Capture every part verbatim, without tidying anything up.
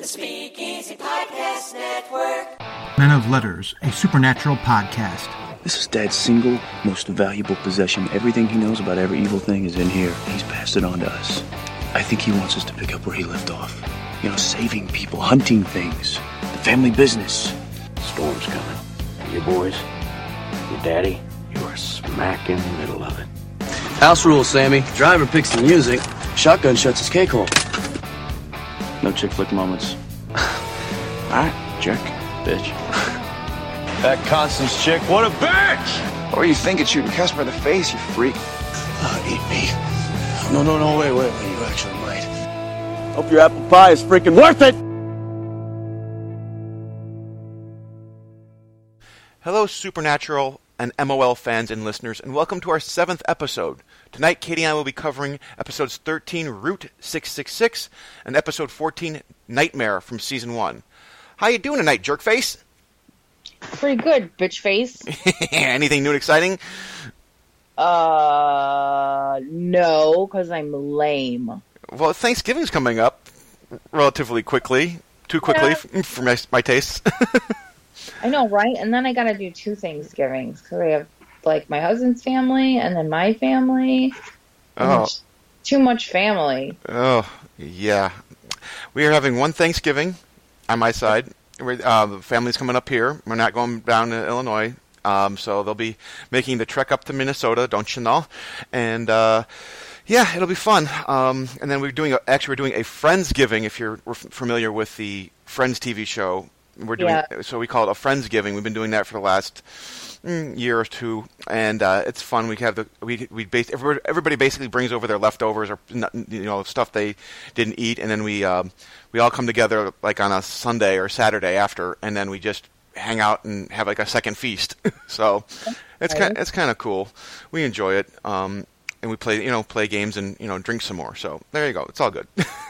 The Speakeasy Podcast Network. Men of Letters, a supernatural podcast. This is Dad's single most valuable possession. Everything he knows about every evil thing is in here. He's passed it on to us. I think he wants us to pick up where he left off. You know, saving people, hunting things, the family business. Storm's coming. And you boys, your daddy, you are smack in the middle of it. House rules, Sammy. Driver picks the music. Shotgun shuts his cake hole. No chick flick moments. Alright, jerk, bitch. That Constance chick, what a bitch! What were you thinking, shooting Casper in the face, you freak? Uh, eat me. No, no, no, wait, wait, wait, you actually might. Hope your apple pie is freaking worth it! Hello, Supernatural and M O L fans and listeners, and welcome to our seventh episode. Tonight, Katie and I will be covering episodes thirteen, Route six six six, and episode fourteen, Nightmare from Season one. How you doing tonight, jerkface? Pretty good, bitch face. Anything new and exciting? Uh, no, because I'm lame. Well, Thanksgiving's coming up relatively quickly. Too quickly Yeah. for my, my tastes. I know, right? And then I gotta do two Thanksgivings. So I have, like, my husband's family and then my family. Oh. Too much family. Oh, yeah. We are having one Thanksgiving on my side. We're, uh, the family's coming up here. We're not going down to Illinois. Um, so they'll be making the trek up to Minnesota, don't you know? And, uh, yeah, it'll be fun. Um, and then we're doing, a, actually, we're doing a Friendsgiving, if you're we're familiar with the Friends T V show. We're doing, Yeah. So we call it a Friendsgiving. We've been doing that for the last mm, year or two, and uh, it's fun. We have the we we base everybody, everybody basically brings over their leftovers or you know stuff they didn't eat, and then we um, we all come together like on a Sunday or Saturday after, and then we just hang out and have like a second feast. So it's kind it's kind of cool. We enjoy it, um, and we play you know play games and you know drink some more. So there you go. It's all good.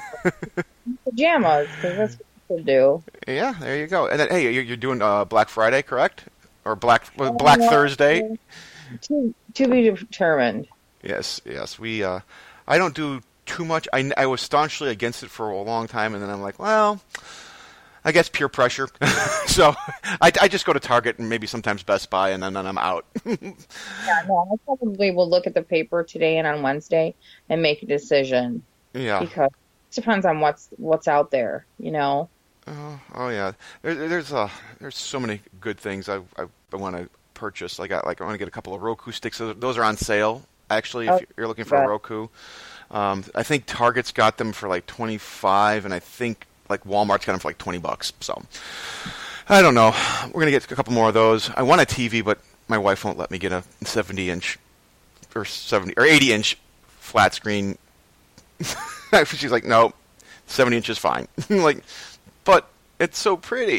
Pajamas, because that's what people do. Yeah, there you go. And then, hey, you're, you're doing uh, Black Friday, correct? Or Black Black Uh, Thursday? To, to be determined. Yes, yes. We. Uh, I don't do too much. I, I was staunchly against it for a long time, and then I'm like, well, I guess peer pressure. So I, I just go to Target and maybe sometimes Best Buy, and then, then I'm out. Yeah, no, I probably will look at the paper today and on Wednesday and make a decision. Yeah. Because it depends on what's what's out there, you know? Oh, oh yeah. There, there's uh, there's so many good things I I, I want to purchase. I got like I want to get a couple of Roku sticks. Those are on sale actually. If Oh, you're looking for right. a Roku, um, I think Target's got them for like twenty-five, and I think like Walmart's got them for like twenty bucks. So I don't know. We're gonna get a couple more of those. I want a T V, but my wife won't let me get a seventy inch or seventy or eighty inch flat screen. She's like, no, seventy inch is fine. Like. But it's so pretty.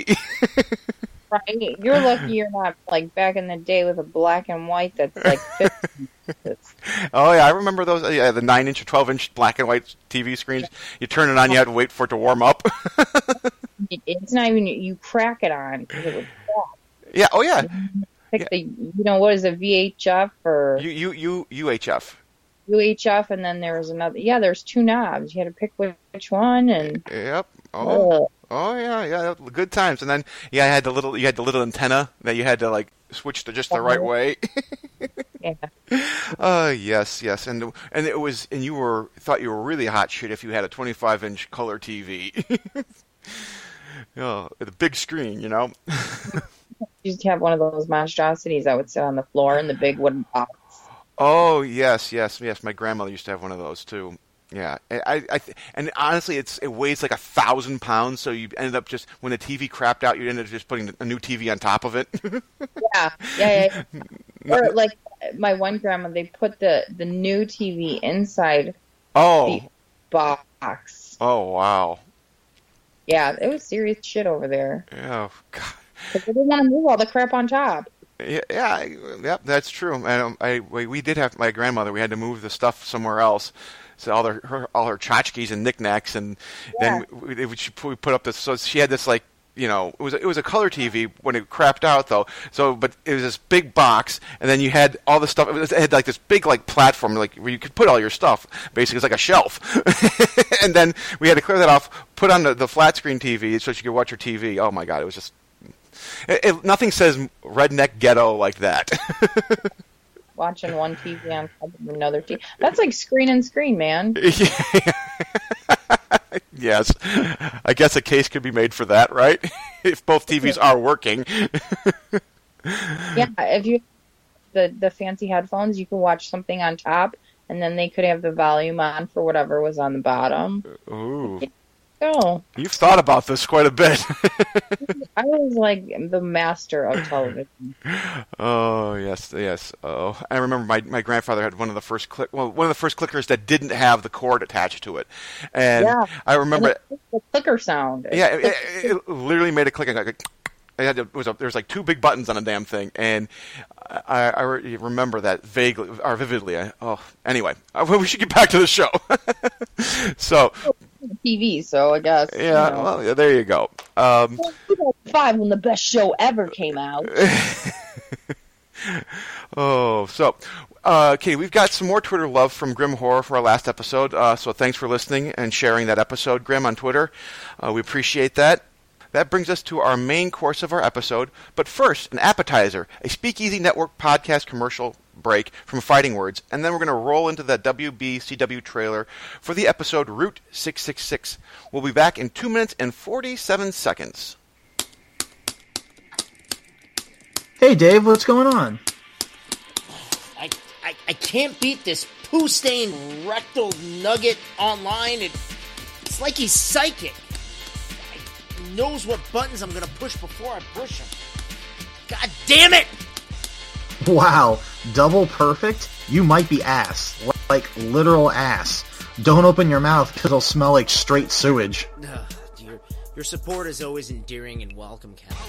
Right. You're lucky you're not like back in the day with a black and white that's like fifty. Oh yeah, I remember those. Uh, yeah, the nine inch or twelve inch black and white T V screens. You turn it on, you had to wait for it to warm up. It's not even you crack it on because it would crack. Yeah. Oh yeah. Pick Yeah. the you know what is a V H F or U U U U H F. U H F, and then there was another. Yeah, there's two knobs. You had to pick which one, and Yep. Oh. uh, Oh yeah, yeah. Good times. And then yeah, I had the little. You had the little antenna that you had to like switch to just the right way. yeah. Uh yes, yes, and and it was, and you were thought you were really hot shit if you had a twenty-five inch color T V. Oh, the big screen, you know. You used to have one of those monstrosities that would sit on the floor in the big wooden box. Oh yes, yes, yes. My grandmother used to have one of those too. Yeah, I, I, and honestly, it's it weighs like a thousand pounds. So you ended up just when the T V crapped out, you ended up just putting a new T V on top of it. Yeah, yeah, yeah. Or like my one grandma, they put the the new T V inside Oh, the box. oh wow. Yeah, it was serious shit over there. Yeah, God. Because they didn't want to move all the crap on top. Yeah, yeah, I- yep, that's true. And um, I, we, we did have my grandmother. We had to move the stuff somewhere else. So all her, her all her tchotchkes and knickknacks, and Yeah. then we, we, she put, we put up this. So she had this like you know, it was it was a color T V when it crapped out though. So, but it was this big box, and then you had all the stuff. It, was, it had like this big like platform, like where you could put all your stuff. Basically, it's like a shelf. And then we had to clear that off, put on the, the flat screen T V so you could watch your T V. Oh my God, it was just it, it, nothing says redneck ghetto like that. Watching one T V on top of another T V. That's like screen and screen, man. Yeah. Yes. I guess a case could be made for that, right? If both T Vs are working. Yeah, if you the the fancy headphones, you could watch something on top, and then they could have the volume on for whatever was on the bottom. Ooh. Oh. You've thought about this quite a bit. I was like the master of television. Oh, yes, yes. Oh, I remember my, my grandfather had one of the first click, well, one of the first clickers that didn't have the cord attached to it. And yeah. I remember and the clicker sound. It yeah, it, it, it literally made a clicking like a I had to, it was a, there was like two big buttons on a damn thing, and I, I remember that vaguely or vividly. I, oh, anyway, we should get back to the show. So, T V, so I guess. Yeah, you know. well, yeah, there you go. Um, two thousand five, when the best show ever came out. Oh, so. Uh, okay, we've got some more Twitter love from Grim Horror for our last episode, uh, so thanks for listening and sharing that episode, Grim, on Twitter. Uh, we appreciate that. That brings us to our main course of our episode, but first, an appetizer, a Speakeasy Network podcast commercial break from Fighting Words, and then we're going to roll into the W B C W trailer for the episode Route six six six. We'll be back in two minutes and forty-seven seconds. Hey, Dave, what's going on? I, I, I can't beat this poo-stained rectal nugget online. It, it's like he's psychic. He knows what buttons I'm going to push before I push him. God damn it! Wow, double perfect? You might be ass. Like, literal ass. Don't open your mouth because it'll smell like straight sewage. Ugh, dear. Your support is always endearing and welcome, Kevin.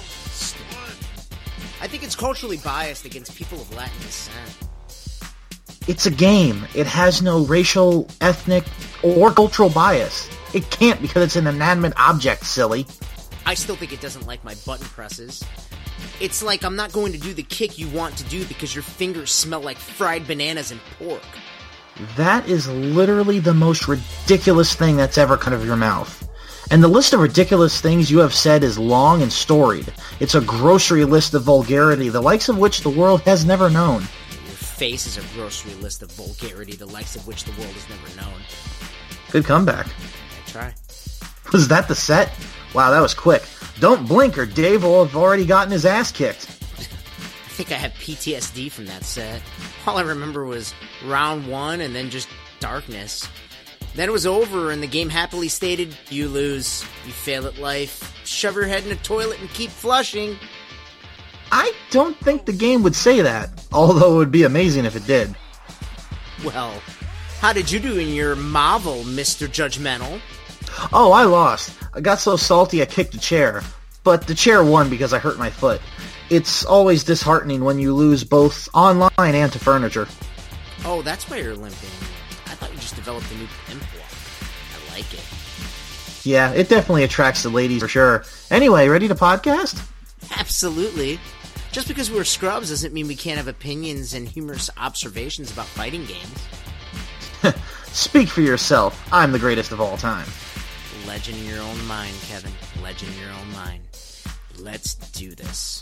I think it's culturally biased against people of Latin descent. It's a game. It has no racial, ethnic, or cultural bias. It can't because it's an inanimate object, silly. I still think it doesn't like my button presses. It's like I'm not going to do the kick you want to do because your fingers smell like fried bananas and pork. That is literally the most ridiculous thing that's ever come out of your mouth. And the list of ridiculous things you have said is long and storied. It's a grocery list of vulgarity, the likes of which the world has never known. Your face is a grocery list of vulgarity, the likes of which the world has never known. Good comeback. I try. Was that the set? Wow, that was quick. Don't blink or Dave will have already gotten his ass kicked. I think I have P T S D from that set. All I remember was round one and then just darkness. Then it was over and the game happily stated, you lose, you fail at life, shove your head in a toilet and keep flushing. I don't think the game would say that, although it would be amazing if it did. Well, how did you do in your Marvel, Mister Judgmental? Oh, I lost. I got so salty I kicked a chair. But the chair won because I hurt my foot. It's always disheartening when you lose both online and to furniture. Oh, that's why you're limping. I thought you just developed a new pimp walk. I like it. Yeah, it definitely attracts the ladies for sure. Anyway, ready to podcast? Absolutely. Just because we're scrubs doesn't mean we can't have opinions and humorous observations about fighting games. Speak for yourself. I'm the greatest of all time. Legend in your own mind, Kevin. Legend in your own mind. Let's do this.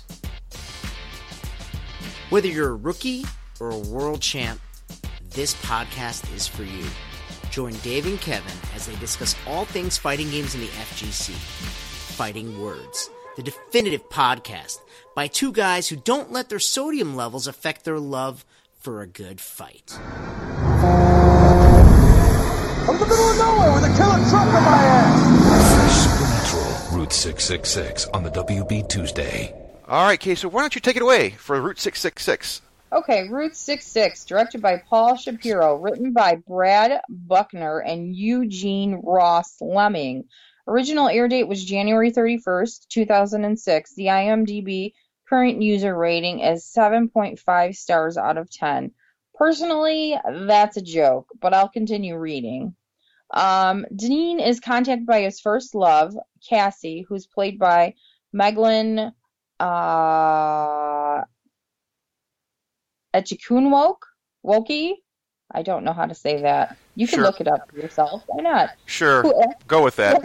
Whether you're a rookie or a world champ, this podcast is for you. Join Dave and Kevin as they discuss all things fighting games in the F G C. Fighting Words, the definitive podcast by two guys who don't let their sodium levels affect their love for a good fight. From the middle of nowhere with a killer truck on my ass! Supernatural Route six six six on the W B Tuesday. All right, Kay, so why don't you take it away for Route six six six? Okay, Route six six, directed by Paul Shapiro, written by Brad Buckner and Eugene Ross Lemming. Original air date was January thirty-first, two thousand six. The IMDb current user rating is seven point five stars out of ten. Personally, that's a joke, but I'll continue reading. Um, Dean is contacted by his first love, Cassie, who's played by Megalyn uh, Echikunwoke, Wokey. I don't know how to say that. You can Sure. look it up for yourself. Why not? Sure, Who, go with that.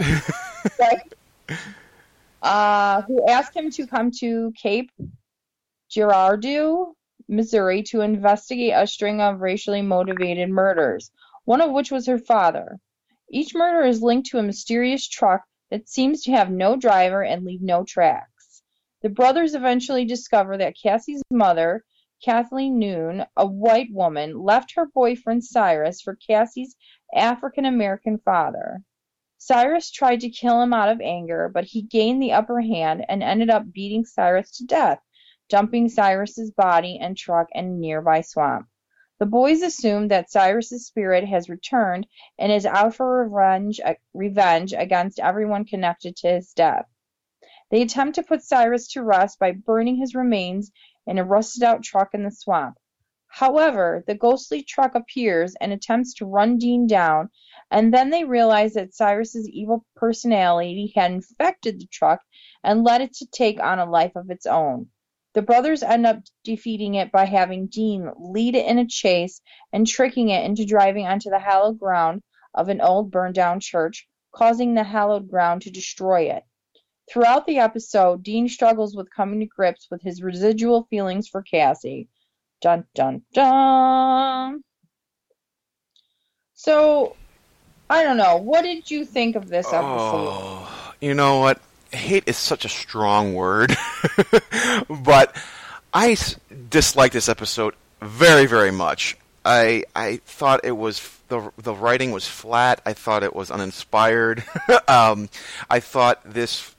uh, who asked him to come to Cape Girardeau, Missouri, to investigate a string of racially motivated murders, one of which was her father. Each murder is linked to a mysterious truck that seems to have no driver and leave no tracks. The brothers eventually discover that Cassie's mother, Kathleen Noon, a white woman, left her boyfriend Cyrus for Cassie's African-American father. Cyrus tried to kill him out of anger, but he gained the upper hand and ended up beating Cyrus to death, dumping Cyrus's body and truck in a nearby swamp. The boys assume that Cyrus's spirit has returned and is out for revenge, revenge against everyone connected to his death. They attempt to put Cyrus to rest by burning his remains in a rusted-out truck in the swamp. However, the ghostly truck appears and attempts to run Dean down, and then they realize that Cyrus's evil personality had infected the truck and led it to take on a life of its own. The brothers end up defeating it by having Dean lead it in a chase and tricking it into driving onto the hallowed ground of an old burned-down church, causing the hallowed ground to destroy it. Throughout the episode, Dean struggles with coming to grips with his residual feelings for Cassie. Dun, dun, dun. So, I don't know. What did you think of this episode? Oh, you know what? Hate is such a strong word, but I s- disliked this episode very, very much. I I thought it was the the writing was flat. I thought it was uninspired. um, I thought this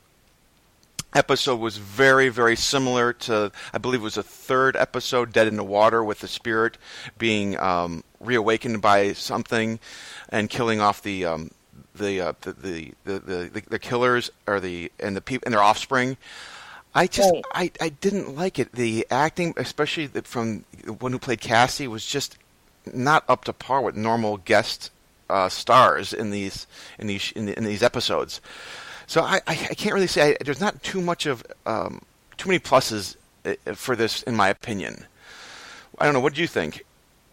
episode was very, very similar to, I believe it was the third episode, Dead in the Water, with the spirit being um, reawakened by something and killing off the um, the, uh, the, the, the the the killers or the and the people and their offspring. I just Right. I, I didn't like it. The acting, especially the, from the one who played Cassie, was just not up to par with normal guest uh, stars in these in these in, the, in these episodes. So I, I, I can't really say I, there's not too much of um, too many pluses uh, for this, in my opinion. I don't know. What do you think?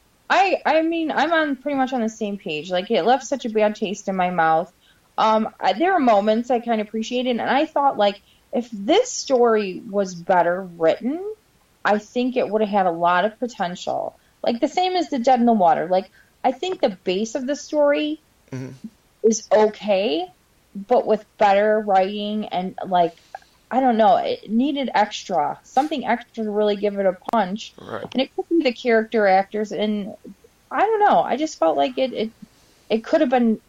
I I mean, I'm on pretty much on the same page. Like, it left such a bad taste in my mouth. Um, I, there are moments I kind of appreciated, and I thought, like, if this story was better written, I think it would have had a lot of potential. Like, the same as the Dead in the Water. Like, I think the base of the story mm-hmm. is okay, but with better writing and, like, I don't know, it needed extra, something extra to really give it a punch. Right. And it could be the character actors, and I don't know, I just felt like it it, it could have been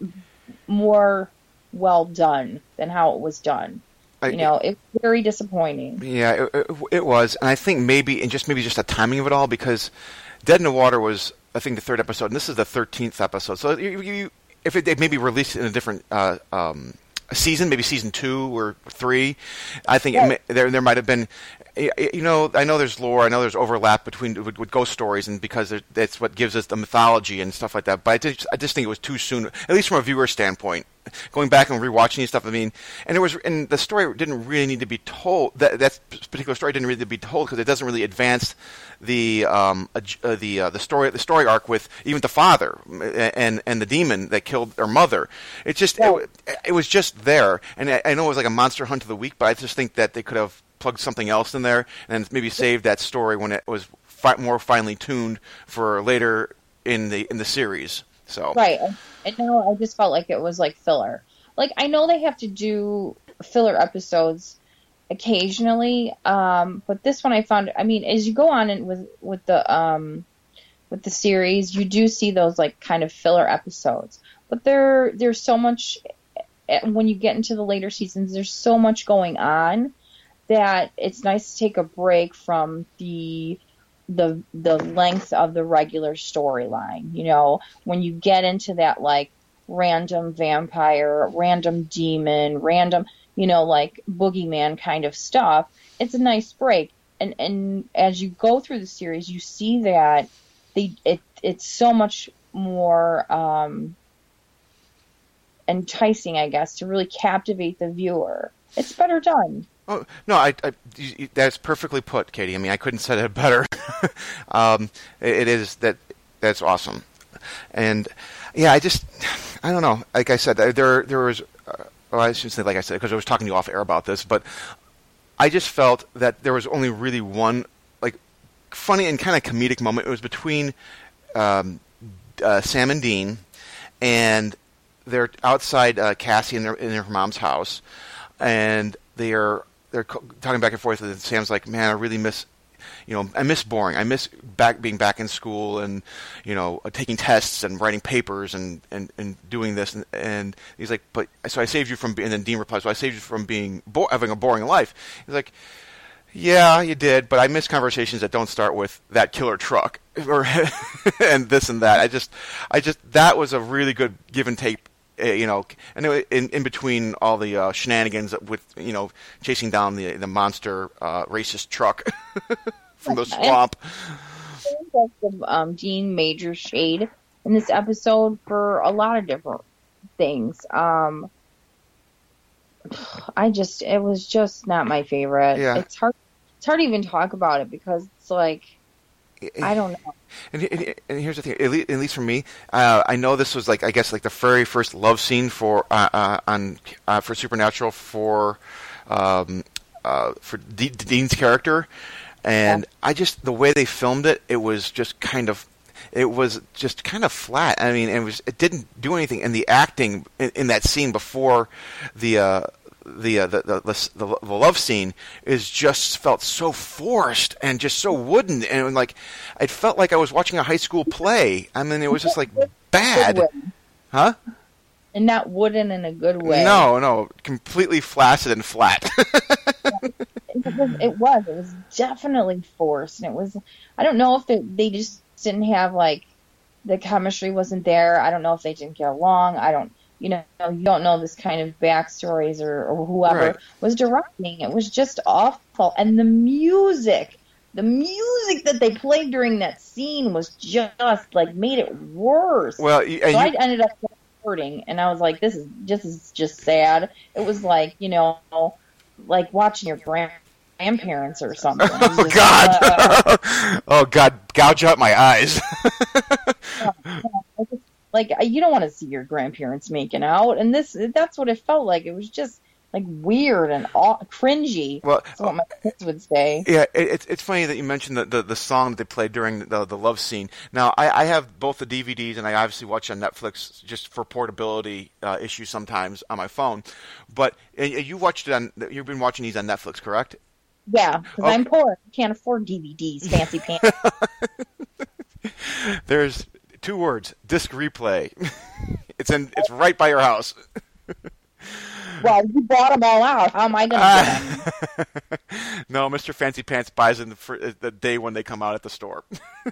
more well done than how it was done. I, you know, it's very disappointing. Yeah, it, it, it was, and I think maybe, and just maybe just the timing of it all, because Dead in the Water was, I think, the third episode, and this is the thirteenth episode. So you, you if it, they maybe released it in a different uh, um, season, maybe season two or three, I think Right. it may, there there might have been. You know, I know there's lore, I know there's overlap between with, with ghost stories, and because there, that's what gives us the mythology and stuff like that. But I just, I just think it was too soon, at least from a viewer standpoint. Going back and rewatching these stuff, I mean, and it was, and the story didn't really need to be told. That that particular story didn't really need to be told because it doesn't really advance the um uh, the uh, the story the story arc with even the father and and the demon that killed their mother. It just Yeah. it, it was just there, and I, I know it was like a Monster Hunt of the Week, but I just think that they could have plugged something else in there and maybe saved that story when it was fi- more finely tuned for later in the in the series. So Right. And, and now I just felt like it was like filler. Like, I know they have to do filler episodes occasionally, um, but this one I found, I mean, as you go on in with, with the, um, with the series, you do see those like kind of filler episodes, but there, there's so much, when you get into the later seasons, there's so much going on that it's nice to take a break from the the the length of the regular storyline. You know, when you get into that like random vampire, random demon, random, you know, like boogeyman kind of stuff, it's a nice break. And and as you go through the series, you see that they it it's so much more um, enticing, I guess, to really captivate the viewer. It's better done. Oh no, I, I you, that's perfectly put, Katie. I mean, I couldn't say it better. um, it, it is that that's awesome, and yeah, I just I don't know. Like I said, there there was. Uh, well, I shouldn't say like I said because I was talking to you off air about this, but I just felt that there was only really one like funny and kind of comedic moment. It was between um, uh, Sam and Dean, and they're outside uh, Cassie in, their, in her mom's house, and they're they're talking back and forth. And Sam's like, "Man, I really miss, you know, I miss boring. I miss back being back in school and, you know, taking tests and writing papers and, and, and doing this." And, and he's like, "But so I saved you from." And then Dean replies, "So I saved you from being bo- having a boring life." He's like, "Yeah, you did, but I miss conversations that don't start with that killer truck or and this and that." I just, I just that was a really good give and take. You know, and in, in between all the uh, shenanigans with, you know, chasing down the the monster uh, racist truck from the swamp. I think that's um, Dean Major shade in this episode for a lot of different things. Um, I just, it was just not my favorite. Yeah. It's hard, it's hard to even talk about it because it's like, I don't know. And, and, and here's the thing, at least, at least for me, uh, I know this was like, I guess, like the very first love scene for uh, uh, on uh, for Supernatural for um, uh, for D- Dean's character, and yeah. I just the way they filmed it, it was just kind of, it was just kind of flat. I mean, it was it didn't do anything, and the acting in, in that scene before the. Uh, The, uh, the, the the the love scene is just felt so forced and just so wooden, and like it felt like I was watching a high school play. I mean, it was just like bad, huh? And not wooden in a good way. No, no, completely flaccid and flat. it, was, it was. It was definitely forced, and it was. I don't know if they they just didn't have like the chemistry wasn't there. I don't know if they didn't get along. I don't. You know, you don't know this kind of backstories or, or whoever right. was directing. It was just awful. And the music, the music that they played during that scene was just, like, made it worse. Well, and so you... I ended up hurting, and I was like, this is just, this is just sad. It was like, you know, like watching your grand- grandparents or something. Oh, just, God. Uh, oh, God. Gouge out my eyes. yeah, yeah, just, Like, you don't want to see your grandparents making out. And this that's what it felt like. It was just, like, weird and aw- cringy. Well, that's what my kids would say. Yeah, it, it's it's funny that you mentioned the, the, the song that they played during the, the love scene. Now, I, I have both the D V Ds, and I obviously watch on Netflix just for portability uh, issues sometimes on my phone. But uh, you watched it on, you've been watching these on Netflix, correct? Yeah, because okay. I'm poor. I can't afford D V Ds, fancy pants. There's... Two words: disc replay. it's in. It's right by your house. Well, you bought them all out. How am I going to get them? No, Mister Fancy Pants buys them the, the day when they come out at the store.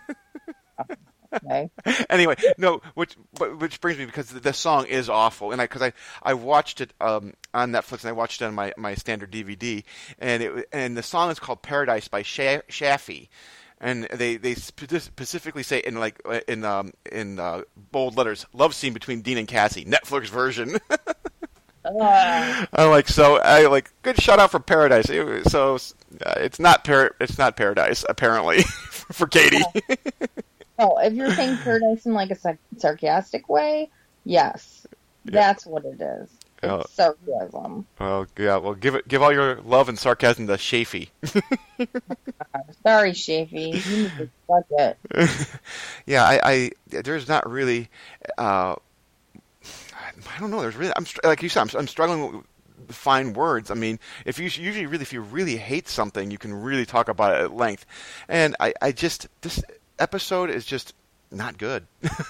Okay. Anyway, no, which which brings me because the, the song is awful, and I because I, I watched it um, on Netflix and I watched it on my, my standard D V D, and it and the song is called "Paradise" by Sha- Shafi. And they, they specifically say in like in um, in uh, bold letters, "Love scene between Dean and Cassie," Netflix version. uh. I'm like, so I like good shout out for Paradise. It, so uh, it's not par- it's not Paradise apparently for Katie. Oh, if you're saying Paradise in like a sar- sarcastic way, yes, yeah. That's what it is. It's oh. sarcasm. Well, yeah. Well, give it give all your love and sarcasm to Shafi. Sorry, Shafi. You need to fuck it. Yeah, I, I there's not really. Uh, I don't know. There's really. I'm like you said. I'm, I'm struggling to find words. I mean, if you usually really, if you really hate something, you can really talk about it at length. And I, I just this episode is just not good.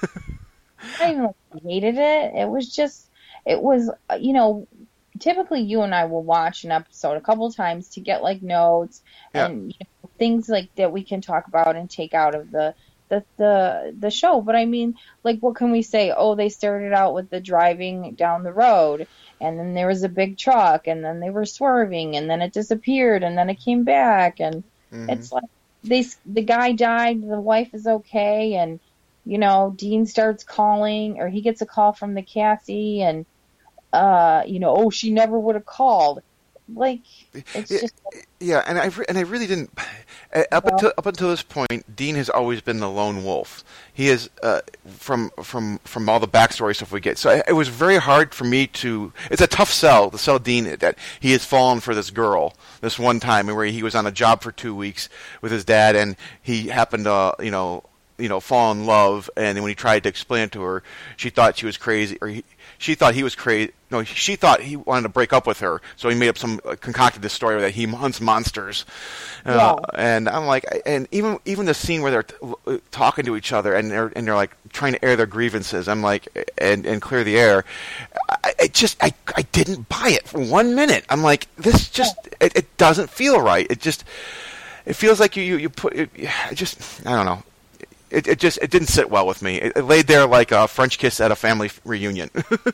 I even hated it. It was just. It was, you know, typically you and I will watch an episode a couple times to get like notes yeah. and you know, things like that we can talk about and take out of the, the the the show. But I mean, like, what can we say? Oh, they started out with the driving down the road, and then there was a big truck, and then they were swerving, and then it disappeared, and then it came back, and mm-hmm. it's like they the guy died, the wife is okay, and you know, Dean starts calling, or he gets a call from the Cassie, and uh, you know, oh, she never would have called. like it's yeah, just yeah, and I re- and I really didn't up well, until up until this point. Dean has always been the lone wolf. He is uh, from from from all the backstory stuff we get. So it, it was very hard for me to. It's a tough sell to sell Dean that he has fallen for this girl this one time where he was on a job for two weeks with his dad, and he happened to you know you know fall in love, and when he tried to explain it to her, she thought she was crazy, or he, she thought he was crazy. No, she thought he wanted to break up with her, so he made up some uh, concocted this story that he hunts monsters. Uh, yeah. And I'm like, and even even the scene where they're t- talking to each other and they're and they're like trying to air their grievances. I'm like, and and clear the air. I, I just I I didn't buy it for one minute. I'm like, this just it, it doesn't feel right. It just it feels like you you, you put it, it just I don't know. It, it just it didn't sit well with me. It, it laid there like a French kiss at a family reunion.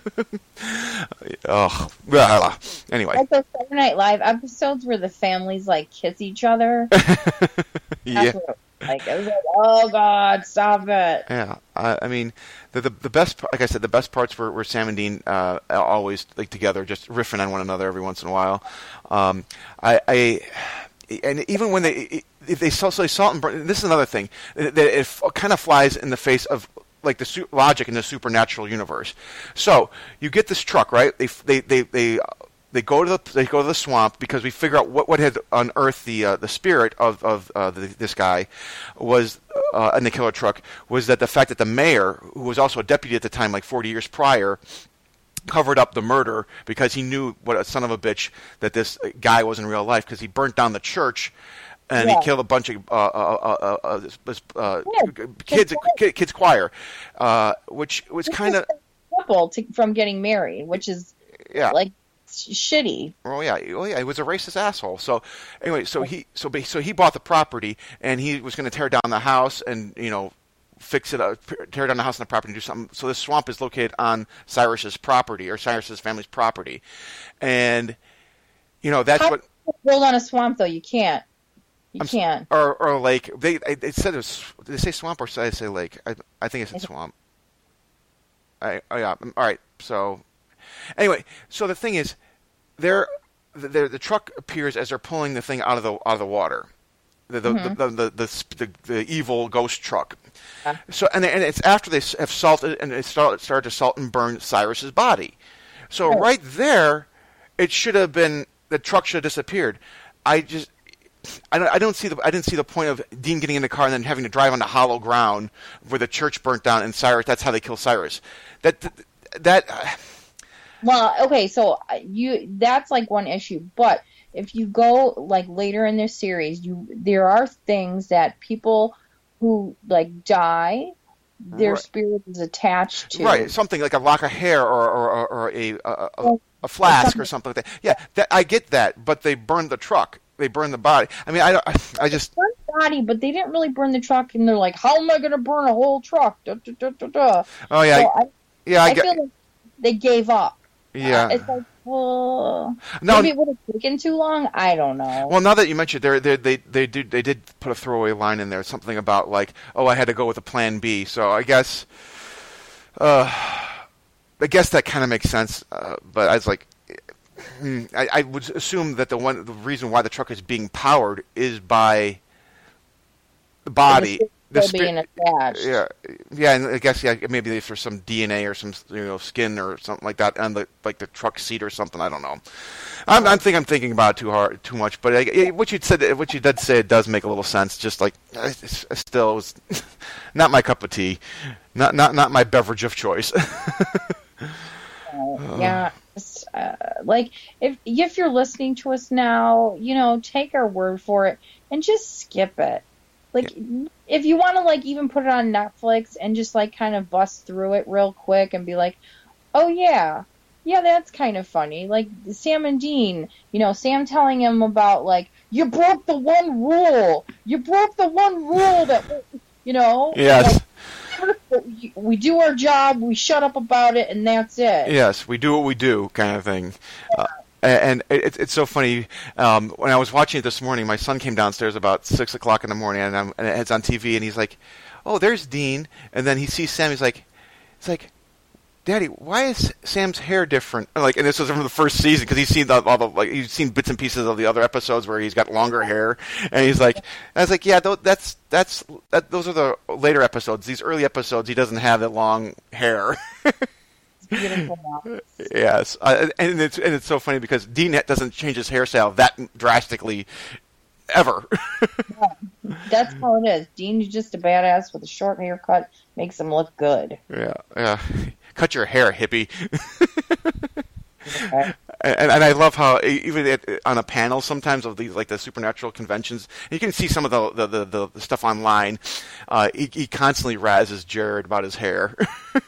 Oh, anyway. Like those Saturday Night Live episodes where the families like kiss each other. Yeah. What it, like I was like, oh God, stop it. Yeah, I, I mean, the, the the best, like I said, the best parts were, were Sam and Dean uh, always like together, just riffing on one another every once in a while. Um, I, I and even when they. If they salt, so they salt and burn. This is another thing that it, it kind of flies in the face of like the su- logic in the supernatural universe. So you get this truck, right? They they they they, they go to the they go to the swamp because we figure out what, what had unearthed the uh, the spirit of of uh, the, this guy was uh, in the killer truck was that the fact that the mayor, who was also a deputy at the time, like forty years prior, covered up the murder because he knew what a son of a bitch that this guy was in real life because he burnt down the church. And yeah. he killed a bunch of uh, uh, uh, uh, uh, yeah. kids, kid, kids choir, uh, which was kind of couple to, from getting married, which is yeah. like shitty. Oh yeah, oh yeah, he was a racist asshole. So anyway, so he so so he bought the property and he was going to tear down the house and you know fix it up, tear down the house and the property and do something. So this swamp is located on Cyrus's property or Cyrus's family's property, and you know that's How what build on a swamp though. You can't. You I'm, can't. Or or lake. They they said it was. Did they say swamp or did they say lake? I I think it said swamp. I oh yeah. All right. So anyway, so the thing is, they're, they're the truck appears as they're pulling the thing out of the out of the water. The the mm-hmm. the, the, the, the the evil ghost truck. Yeah. So and and it's after they have salted and they start started to salt and burn Cyrus's body. So oh. right there, it should have been the truck should have disappeared. I just. I don't, I don't see the I didn't see the point of Dean getting in the car and then having to drive on the hollow ground where the church burnt down and Cyrus. That's how they kill Cyrus. That that. that uh... Well, okay, so you that's like one issue, but if you go like later in this series, you there are things that people who like die, their right. spirit is attached to. Right, something like a lock of hair or or, or, or a, a, a, a flask or something like that. Yeah, that, I get that, but they burned the truck. They burn the body. I mean, I, I, I just... They burned the body, but they didn't really burn the truck, and they're like, how am I going to burn a whole truck? Da, da, da, da, da. Oh, yeah. So I, I, yeah, I, I get... feel like they gave up. Yeah. Uh, it's like, well... No, maybe it would have taken too long? I don't know. Well, now that you mentioned it, they they they did, they did put a throwaway line in there, something about, like, oh, I had to go with a plan B. So I guess... Uh, I guess that kind of makes sense, uh, but I was like... I, I would assume that the one the reason why the truck is being powered is by the body. The spi- being attached. Yeah, yeah, and I guess yeah, maybe for some D N A or some you know skin or something like that on the like the truck seat or something. I don't know. I'm I think I'm thinking about it too hard, too much. But I, what you said, what you did say, it does make a little sense. Just like it's, it's still was not my cup of tea, not not not my beverage of choice. uh, yeah. Uh, like if if you're listening to us now, you know, take our word for it and just skip it. Like yeah. if you want to like even put it on Netflix and just like kind of bust through it real quick and be like, oh yeah, yeah, that's kind of funny. Like Sam and Dean, you know, Sam telling him about like you broke the one rule, you broke the one rule that you know. Yes. Like, we do our job, we shut up about it, and that's it. Yes, we do what we do, kind of thing. Yeah. Uh, and it, it's so funny. Um, when I was watching it this morning, my son came downstairs about six o'clock in the morning, and, I'm, and it's on T V, and he's like, "Oh, there's Dean." And then he sees Sam. He's like, "It's like, Daddy, why is Sam's hair different? Like, and this was from the first season because he's seen the, all the like he's seen bits and pieces of the other episodes where he's got longer hair, and he's like, I was like, yeah, th- that's that's that, those are the later episodes. These early episodes, he doesn't have that long hair. Beautiful. Yes, uh, and it's and it's so funny because Dean doesn't change his hairstyle that drastically ever. Yeah, that's how it is. Dean's just a badass with a short haircut, makes him look good. Yeah, yeah. Cut your hair, hippie. Okay. And, and I love how even at, on a panel sometimes of these like the supernatural conventions, you can see some of the the, the, the stuff online. Uh, he, he constantly razzes Jared about his hair.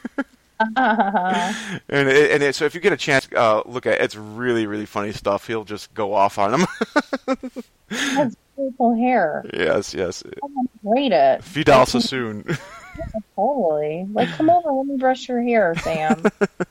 Uh-huh. And it, and it, so if you get a chance, uh, look at it, it's really really funny stuff. He'll just go off on him. That's beautiful hair. Yes, yes. I'm great at Vidal Sassoon. Yeah, totally. Like, come over, let me brush your hair, Sam.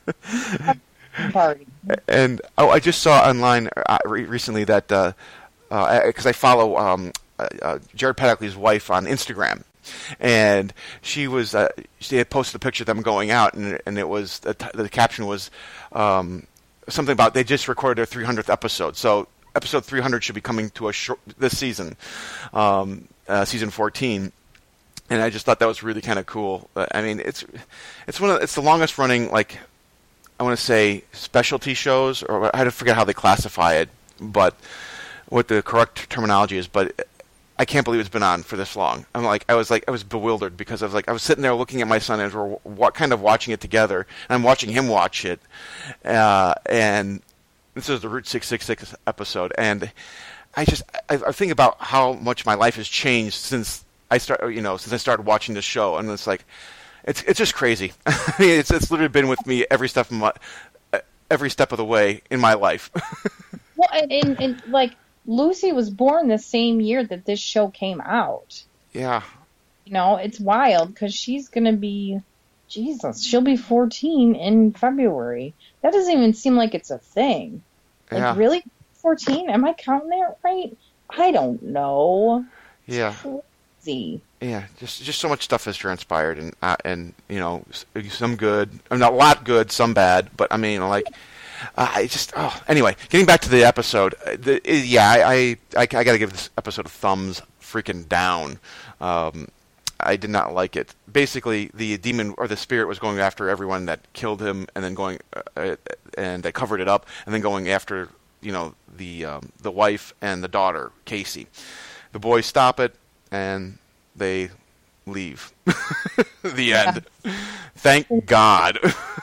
Party. And oh, I just saw online uh, re- recently that because uh, uh, I follow um, uh, uh, Jared Padalecki's wife on Instagram, and she was uh, she had posted a picture of them going out, and and it was the, t- the caption was um, something about they just recorded their three hundredth episode, so episode three hundred should be coming to us short, this season, um, uh, season fourteen. And I just thought that was really kind of cool. Uh, I mean, it's it's one of it's the longest running, like, I want to say specialty shows, or I forget how they classify it, but what the correct terminology is. But I can't believe it's been on for this long. I'm like, I was like, I was bewildered because I was like, I was sitting there looking at my son as we're what kind of watching it together, and I'm watching him watch it, uh, and this is the Route six six six episode, and I just I, I think about how much my life has changed since. I start, you know, since I started watching this show, and it's like, it's it's just crazy. I mean, it's it's literally been with me every step of my, every step of the way in my life. Well, and, and, and like Lucy was born the same year that this show came out. Yeah. You know, it's wild because she's gonna be, Jesus, she'll be fourteen in February. That doesn't even seem like it's a thing. Like, yeah. Really, fourteen? Am I counting that right? I don't know. Yeah. Yeah, just just so much stuff has transpired, and uh, and you know, some good, I mean, a lot good, some bad, but I mean, like, uh, I just oh, anyway, getting back to the episode, the, yeah, I I, I, I got to give this episode a thumbs freaking down. Um, I did not like it. Basically, the demon or the spirit was going after everyone that killed him, and then going uh, and they covered it up, and then going after you know the um, the wife and the daughter, Casey. The boys stop it. And they leave. The yeah. end. Thank God.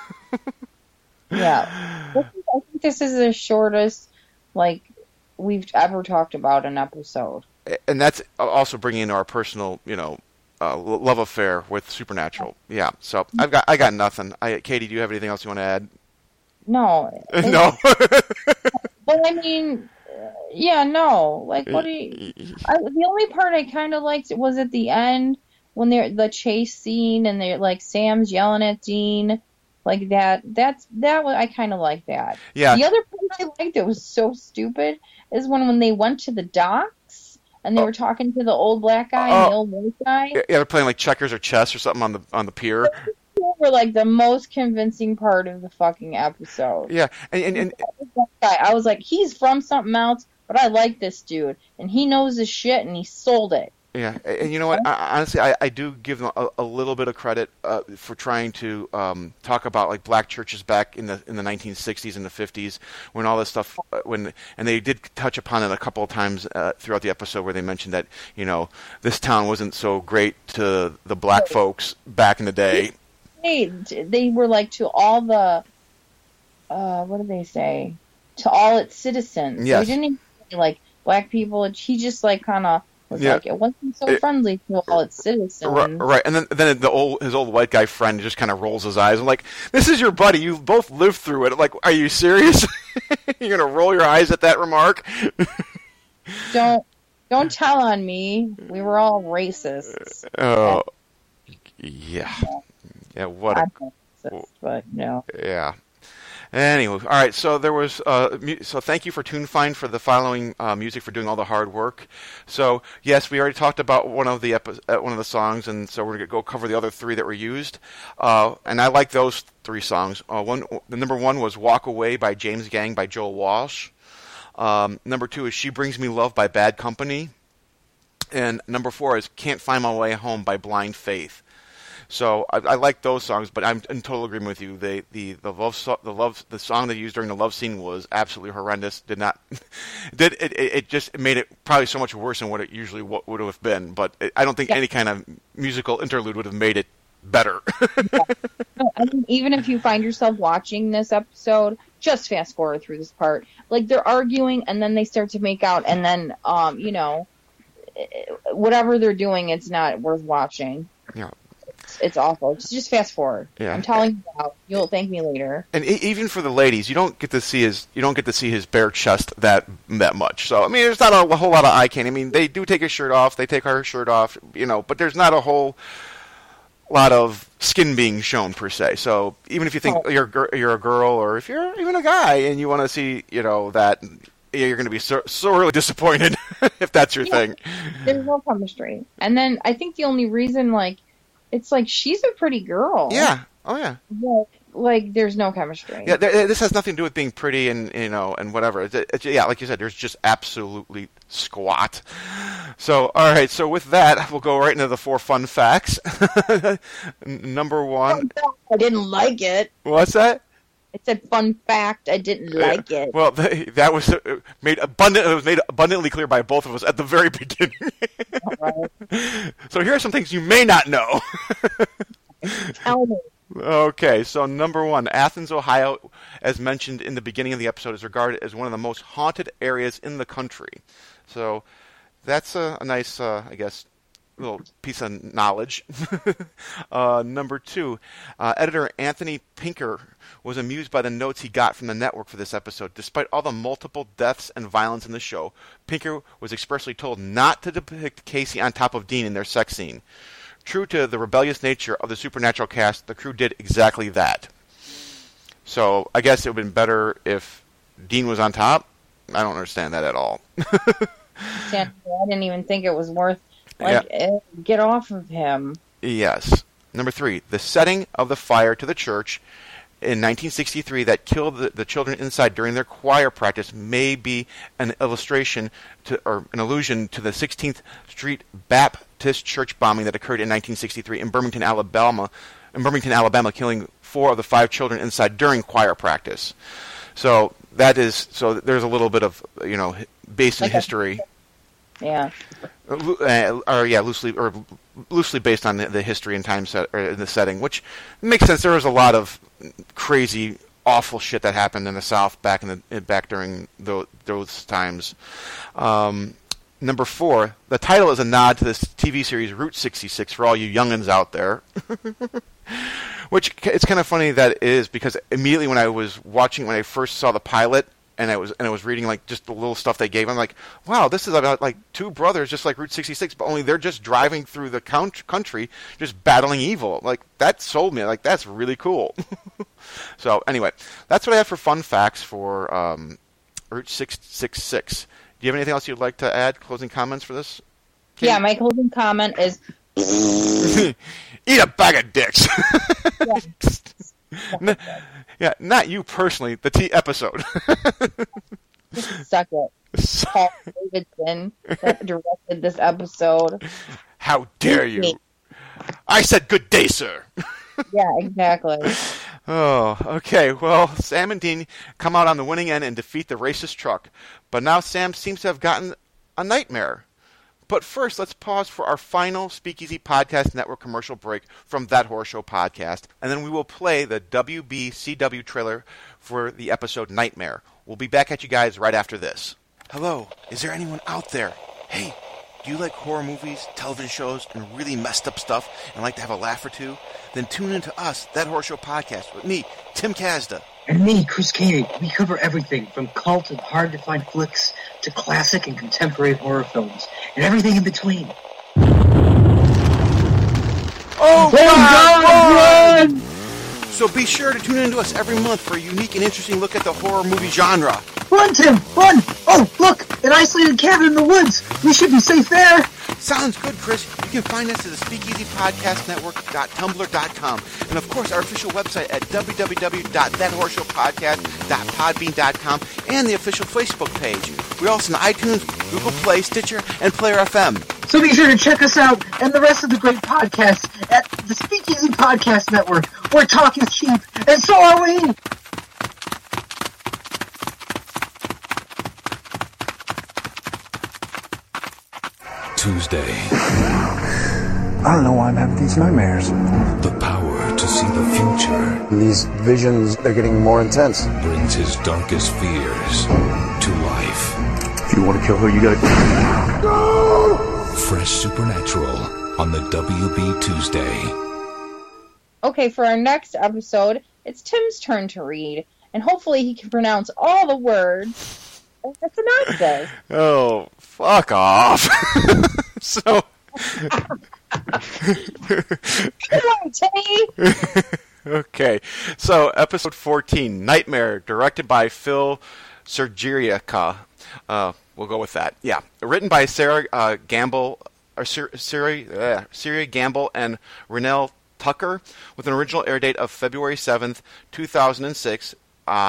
Yeah. I think this is the shortest, like, we've ever talked about an episode. And that's also bringing in our personal, you know, uh, love affair with Supernatural. Yeah. So I've got, I got nothing. I, Katie, do you have anything else you want to add? No. No. But I mean. Yeah, no. Like, what do you... I, the only part I kind of liked was at the end, when they're the chase scene, and they're, like, Sam's yelling at Dean, like that. That's, that was, I kind of like that. Yeah. The other part I liked that was so stupid is when, when they went to the docks, and they oh. were talking to the old black guy oh. and the old white guy. Yeah, they're playing, like, checkers or chess or something on the on the pier. Were like the most convincing part of the fucking episode. Yeah, and and, and I was like, he's from something else, but I like this dude, and he knows his shit, and he sold it. Yeah, and you know what? I, honestly, I, I do give them a, a little bit of credit uh, for trying to um, talk about like black churches back in the in the nineteen sixties and the fifties when all this stuff uh, when and they did touch upon it a couple of times uh, throughout the episode where they mentioned that you know this town wasn't so great to the black folks back in the day. They they were like to all the uh, what did they say? To all its citizens. Yes. They didn't even say, like black people. He just like kind of. Was yeah. like, it wasn't so friendly to all its citizens. Right, right. And then then the old his old white guy friend just kind of rolls his eyes. I'm like, this is your buddy. You both lived through it. Like, are you serious? You're gonna roll your eyes at that remark? don't don't tell on me. We were all racists. Oh, yeah, yeah. What? A, racist, but no. Yeah. Anyway, all right. So there was. Uh, mu- so thank you for TuneFind for the following uh, music for doing all the hard work. So yes, we already talked about one of the epi- uh, one of the songs, and so we're gonna go cover the other three that were used. Uh, and I like those three songs. Uh, one, the number one was "Walk Away" by James Gang by Joel Walsh. Um, number two is "She Brings Me Love" by Bad Company, and number four is "Can't Find My Way Home" by Blind Faith. So I, I like those songs, but I'm in total agreement with you. They, the the love so, the love the song they used during the love scene was absolutely horrendous. Did not did it, it? It just made it probably so much worse than what it usually what would have been. But it, I don't think yeah. any kind of musical interlude would have made it better. yeah. no, I mean, even if you find yourself watching this episode, just fast forward through this part. Like they're arguing, and then they start to make out, and then um, you know, whatever they're doing, it's not worth watching. Yeah. It's awful. Just, just fast forward. Yeah. I'm telling you now. You'll thank me later. And e- even for the ladies, you don't get to see his you don't get to see his bare chest that that much. So I mean, there's not a, a whole lot of eye candy. I mean, they do take his shirt off. They take her shirt off. You know, but there's not a whole lot of skin being shown per se. So even if you think oh. you're you're a girl, or if you're even a guy, and you want to see, you know, that, you're going to be so, sorely disappointed if that's your yeah. thing. There's no chemistry. And then I think the only reason, like. It's like she's a pretty girl. Yeah. Oh yeah. But, like there's no chemistry. Yeah. Th- this has nothing to do with being pretty and you know and whatever. It's, it's, yeah, like you said, there's just absolutely squat. So all right. So with that, we'll go right into the four fun facts. Number one. I didn't like it. What's that? It said fun fact. I didn't like it. Well, th- that was uh, made abundant. It was made abundantly clear by both of us at the very beginning. Right. So here are some things you may not know. Tell me. Okay, so number one, Athens, Ohio, as mentioned in the beginning of the episode, is regarded as one of the most haunted areas in the country. So that's a, a nice, uh, I guess, little piece of knowledge. uh, number two, uh, editor Anthony Pinker was amused by the notes he got from the network for this episode. Despite all the multiple deaths and violence in the show, Pinker was expressly told not to depict Casey on top of Dean in their sex scene. True to the rebellious nature of the Supernatural cast, the crew did exactly that. So I guess it would have been better if Dean was on top. I don't understand that at all. I didn't even think it was worth Like, yeah. Get off of him. Yes. Number three, the setting of the fire to the church in nineteen sixty-three that killed the, the children inside during their choir practice may be an illustration to, or an allusion to the sixteenth Street Baptist Church bombing that occurred in nineteen sixty-three in Birmingham, Alabama, in Birmingham, Alabama, killing four of the five children inside during choir practice. So that is so. There's a little bit of you know based in okay. history. Yeah. Uh, or yeah, loosely or loosely based on the, the history and time set or the setting, which makes sense. There was a lot of crazy, awful shit that happened in the South back in the back during those, those times. Um, number four, the title is a nod to this T V series Route sixty-six for all you youngins out there. Which it's kind of funny that it is because immediately when I was watching, when I first saw the pilot. And I was and I was reading like just the little stuff they gave. I'm like, wow, this is about like two brothers, just like Route sixty-six, but only they're just driving through the country, just battling evil. Like that sold me. Like that's really cool. So anyway, that's what I have for fun facts for um, Route six sixty-six. Do you have anything else you'd like to add? Closing comments for this? Katie? Yeah, my closing comment is eat a bag of dicks. Yeah. Yeah, not you personally, the T episode. Suck it. Paul Davidson that directed this episode. How dare you? I said good day, sir. Yeah, exactly. Oh, okay. Well, Sam and Dean come out on the winning end and defeat the racist truck. But now Sam seems to have gotten a nightmare. But first, let's pause for our final Speakeasy Podcast Network commercial break from That Horror Show podcast, and then we will play the W B C W trailer for the episode Nightmare. We'll be back at you guys right after this. Hello, is there anyone out there? Hey, do you like horror movies, television shows, and really messed up stuff, and like to have a laugh or two? Then tune in to us, That Horror Show podcast, with me, Tim Kazda. And me, Chris Koenig. We cover everything from cult and hard-to-find flicks to classic and contemporary horror films, and everything in between. Oh, my God! Run! So be sure to tune in to us every month for a unique and interesting look at the horror movie genre. Run, Tim! Run! Oh, look! An isolated cabin in the woods! We should be safe there! Sounds good, Chris. You can find us at the Speakeasy Podcast Network dot tumblr dot com. And, of course, our official website at w w w dot that horror show podcast dot podbean dot com and the official Facebook page. We're also on iTunes, Google Play, Stitcher, and Player F M. So be sure to check us out and the rest of the great podcasts at the Speakeasy Podcast Network, where talk is cheap, and so are we! Tuesday. I don't know why I'm having these nightmares. The power to see the future. These visions, they're getting more intense. Brings his darkest fears to life. If you want to kill her, you gotta... No! Fresh Supernatural on the W B Tuesday. Okay, for our next episode, it's Tim's turn to read, and hopefully he can pronounce all the words as the synopsis. Oh, fuck off. So... Come on, Timmy! Okay, so episode fourteen, Nightmare, directed by Phil Sergirica. Uh, we'll go with that. Yeah, written by Sarah uh, Gamble, or Sarah, uh, Sarah Gamble and Renelle Tucker, with an original air date of February seventh, two thousand six. Uh,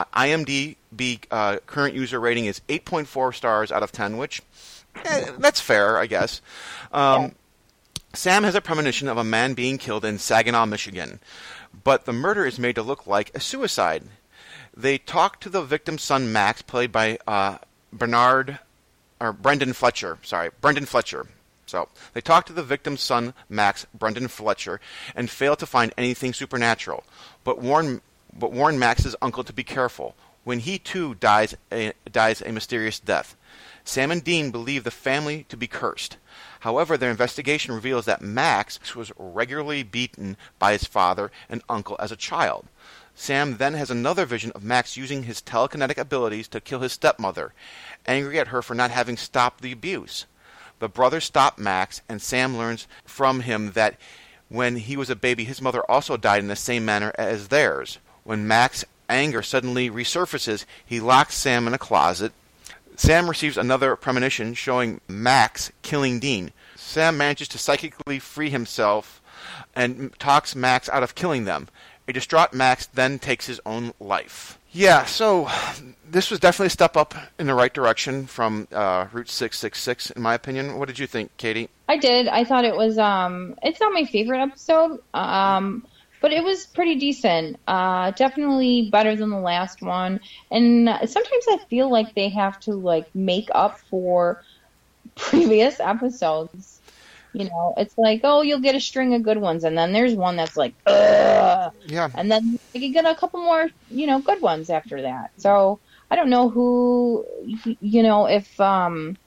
IMDb uh, current user rating is eight point four stars out of ten, which eh, that's fair, I guess. Um, yeah. Sam has a premonition of a man being killed in Saginaw, Michigan, but the murder is made to look like a suicide. They talk to the victim's son, Max, played by uh, Bernard, or Brendan Fletcher. Sorry, Brendan Fletcher. So they talk to the victim's son, Max, Brendan Fletcher, and fail to find anything supernatural, but warn, but warn Max's uncle to be careful when he too dies a, dies a mysterious death. Sam and Dean believe the family to be cursed. However, their investigation reveals that Max was regularly beaten by his father and uncle as a child. Sam then has another vision of Max using his telekinetic abilities to kill his stepmother, angry at her for not having stopped the abuse. The brothers stop Max, and Sam learns from him that when he was a baby, his mother also died in the same manner as theirs. When Max's anger suddenly resurfaces, he locks Sam in a closet. Sam receives another premonition showing Max killing Dean. Sam manages to psychically free himself and talks Max out of killing them. A distraught Max then takes his own life. Yeah, so this was definitely a step up in the right direction from uh, Route six six six, in my opinion. What did you think, Katie? I did. I thought it was, um, it's not my favorite episode, um, but it was pretty decent. Uh, definitely better than the last one. And sometimes I feel like they have to, like, make up for previous episodes. You know, it's like, oh, you'll get a string of good ones, and then there's one that's like, ugh. Yeah. And then you get a couple more, you know, good ones after that. So I don't know who, you know, if um,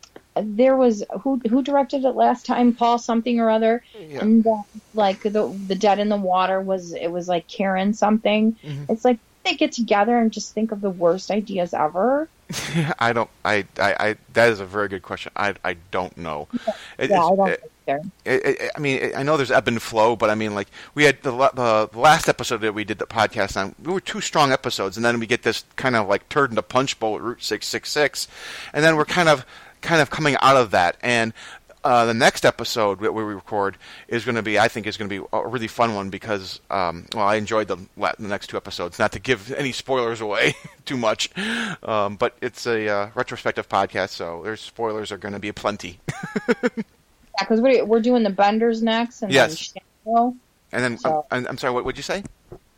there was who who directed it last time, Paul something or other, yeah. and uh, like the the Dead in the Water was it was like Karen something. Mm-hmm. It's like they get together and just think of the worst ideas ever. I don't. I, I. I. That is a very good question. I. I don't know. Yeah, it, yeah I don't it, think there. It, it, I mean, I know there's ebb and flow, but I mean, like we had the, the the last episode that we did the podcast on. We were two strong episodes, and then we get this kind of like turd in a punch bowl at Route six six six, and then we're kind of kind of coming out of that. And uh, the next episode that we record is going to be, I think, is going to be a really fun one because, um, well, I enjoyed the the next two episodes. Not to give any spoilers away too much, um, but it's a uh, retrospective podcast, so there's spoilers are going to be aplenty. Yeah, because we're, we're doing the Benders next, and yes. then Shadow. And then, so. I'm, I'm sorry, what would you say?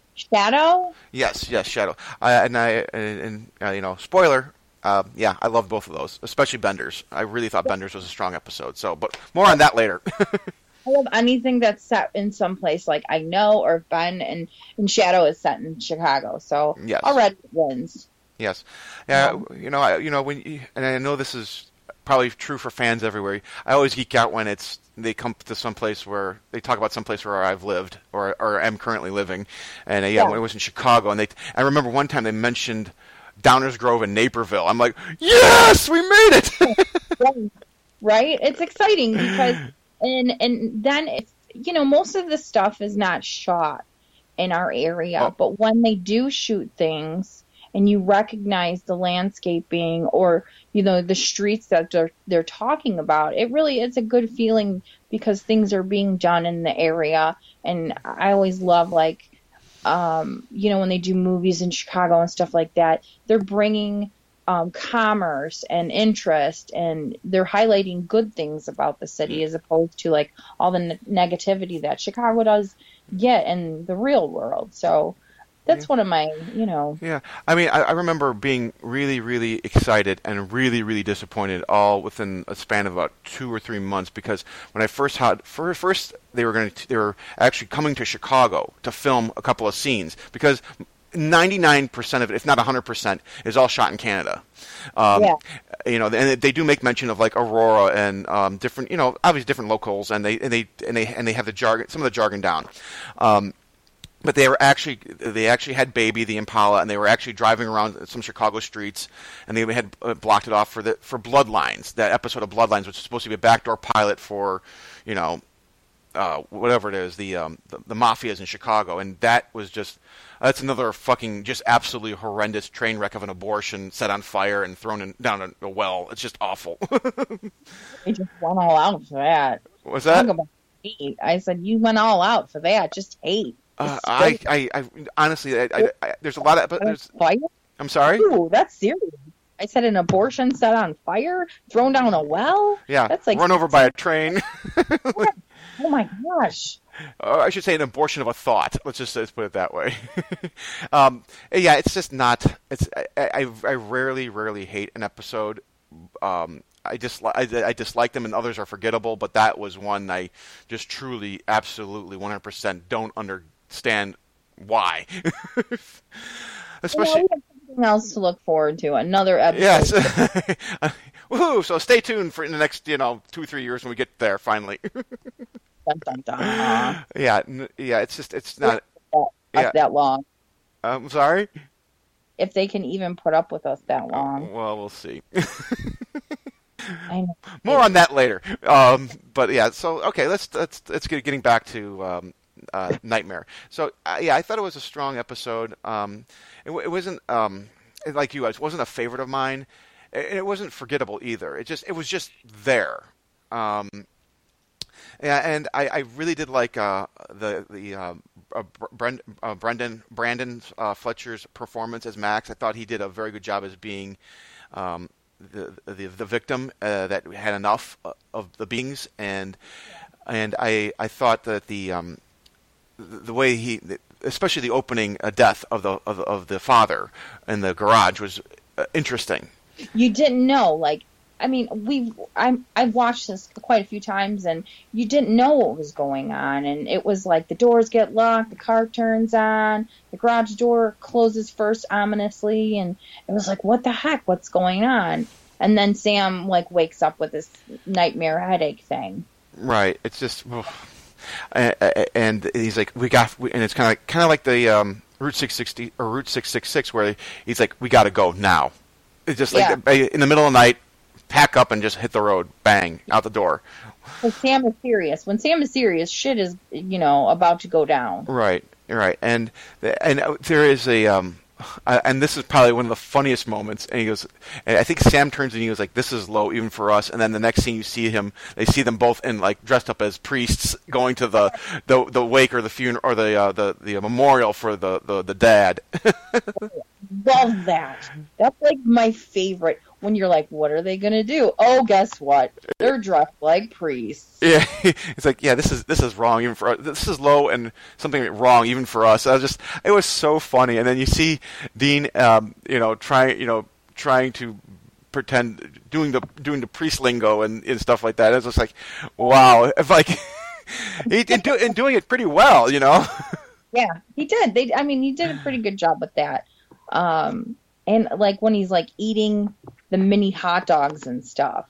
Shadow? Yes, yes, Shadow. I, and I, and, and uh, you know, spoiler. Uh, yeah, I loved both of those, especially Benders. I really thought Benders was a strong episode. So, but more on that later. I love anything that's set in some place like I Know or Ben, and, and Shadow is set in Chicago. So yes. already it wins. Yes, yeah. Um, you know, I, you know when, you, and I know this is probably true for fans everywhere. I always geek out when it's they come to some place where they talk about some place where I've lived or or am currently living, and uh, yeah, yeah, when it was in Chicago, and they I remember one time they mentioned Downers Grove and Naperville. I'm like, yes, we made it. Right? It's exciting because, and and then it's, you know, most of the stuff is not shot in our area. Oh. But when they do shoot things and you recognize the landscaping or, you know, the streets that they're, they're talking about, it really is a good feeling because things are being done in the area. And I always love, like, um, you know, when they do movies in Chicago and stuff like that, they're bringing um, commerce and interest, and they're highlighting good things about the city as opposed to, like, all the ne- negativity that Chicago does get in the real world. So that's Yeah. one of my, you know. Yeah, I mean, I, I remember being really, really excited and really, really disappointed all within a span of about two or three months because when I first had for, first they were going to they were actually coming to Chicago to film a couple of scenes because ninety-nine percent of it, if not one hundred percent, is all shot in Canada. Um, Yeah. You know, and they do make mention of like Aurora and um, different, you know, obviously different locals, and they and they and they and they have the jargon, some of the jargon down. Um, But they were actually they actually had Baby the Impala, and they were actually driving around some Chicago streets, and they had uh, blocked it off for the for Bloodlines, that episode of Bloodlines, which is supposed to be a backdoor pilot for, you know, uh, whatever it is, the, um, the the mafias in Chicago, and that was just that's another fucking just absolutely horrendous train wreck of an abortion set on fire and thrown in, down a, a well. It's just awful. They just went all out for that. What's that? Talk about hate. I said, you went all out for that. Just hate. Uh, I, I, I honestly, I, I, I, there's a lot of. But there's, fire? I'm sorry. Ooh, that's serious. I said an abortion set on fire, thrown down a well. Yeah, that's like run over by a train. Oh my gosh. Uh, I should say an abortion of a thought. Let's just let's put it that way. um, yeah, it's just not. It's I, I, I rarely, rarely hate an episode. Um, I just I, I dislike them, and others are forgettable. But that was one I just truly, absolutely, one hundred percent don't understand why. Especially. Well, we have something else to look forward to. Another episode. Yes. Woohoo! So stay tuned for in the next, you know, two three years when we get there finally. Dun, dun, dun. Yeah, n- yeah. It's just it's not That, yeah. that long. I'm sorry. If they can even put up with us that long. Well, we'll see. I know. More on that later. Um, but yeah, so okay, let's let's let's get getting back to um, uh, Nightmare. So uh, yeah, I thought it was a strong episode. Um, it, it wasn't um, like you, it wasn't a favorite of mine. It, it wasn't forgettable either. It just it was just there. Um, yeah, and I, I really did like uh, the the uh, uh, Brend, uh, Brendan Brandon uh, Fletcher's performance as Max. I thought he did a very good job as being. Um, The, the the victim uh, that had enough of the beings, and and I I thought that the um the way he, especially the opening uh, death of the of, of the father in the garage was uh, interesting. You didn't know, like, I mean, we've I'm I've watched this quite a few times, and you didn't know what was going on, and it was like the doors get locked, the car turns on, the garage door closes first ominously, and it was like, what the heck, what's going on? And then Sam like wakes up with this nightmare headache thing. Right. It's just, and, and he's like, we got, and it's kind of like, kind of like the um, Route six sixty or Route six sixty-six, where he's like, we got to go now. It's just like Yeah. in the middle of the night. Pack up and just hit the road, bang, out the door. Because Sam is serious. When Sam is serious, shit is, you know, about to go down. Right, right, and and there is a um, and this is probably one of the funniest moments. And he goes, and I think Sam turns and he goes like, "This is low even for us." And then the next scene you see him, they see them both in like dressed up as priests going to the the, the wake or the funeral or the uh, the the memorial for the the, the dad. Love that. That's like my favorite. When you're like, what are they gonna do? Oh, guess what? They're dressed like priests. Yeah, it's like, yeah, this is this is wrong even for us. This is low and something wrong even for us. I was just, it was so funny. And then you see Dean, um, you know, trying, you know, trying to pretend doing the doing the priest lingo and, and stuff like that. It's just like, wow, if like he and, do, and doing it pretty well, you know. Yeah, he did. They, I mean, he did a pretty good job with that. Um, and like when he's like eating the mini hot dogs and stuff.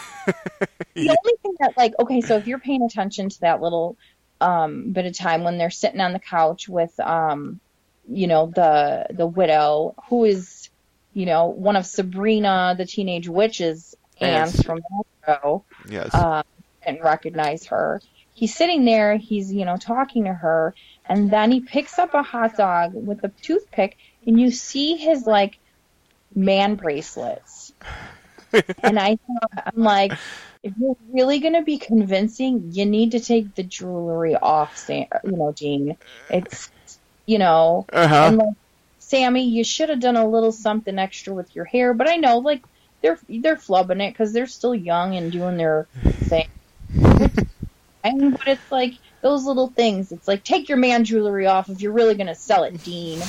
The only thing that, like, okay, so if you're paying attention to that little um, bit of time when they're sitting on the couch with, um, you know, the the widow, who is, you know, one of Sabrina the Teenage Witch's aunts Yes. from that show. Yes. Uh, didn't recognize her. he's sitting there, he's, you know, talking to her, and then he picks up a hot dog with a toothpick, and you see his, like, man bracelets. And I thought, I'm like, if you're really going to be convincing, you need to take the jewelry off, Sam, you know, Gene. It's, you know, uh-huh. and like, Sammy, you should have done a little something extra with your hair. But I know, like, they're they're flubbing it because they're still young and doing their thing. I mean, but it's like those little things. It's like, take your man jewelry off if you're really going to sell it, Dean.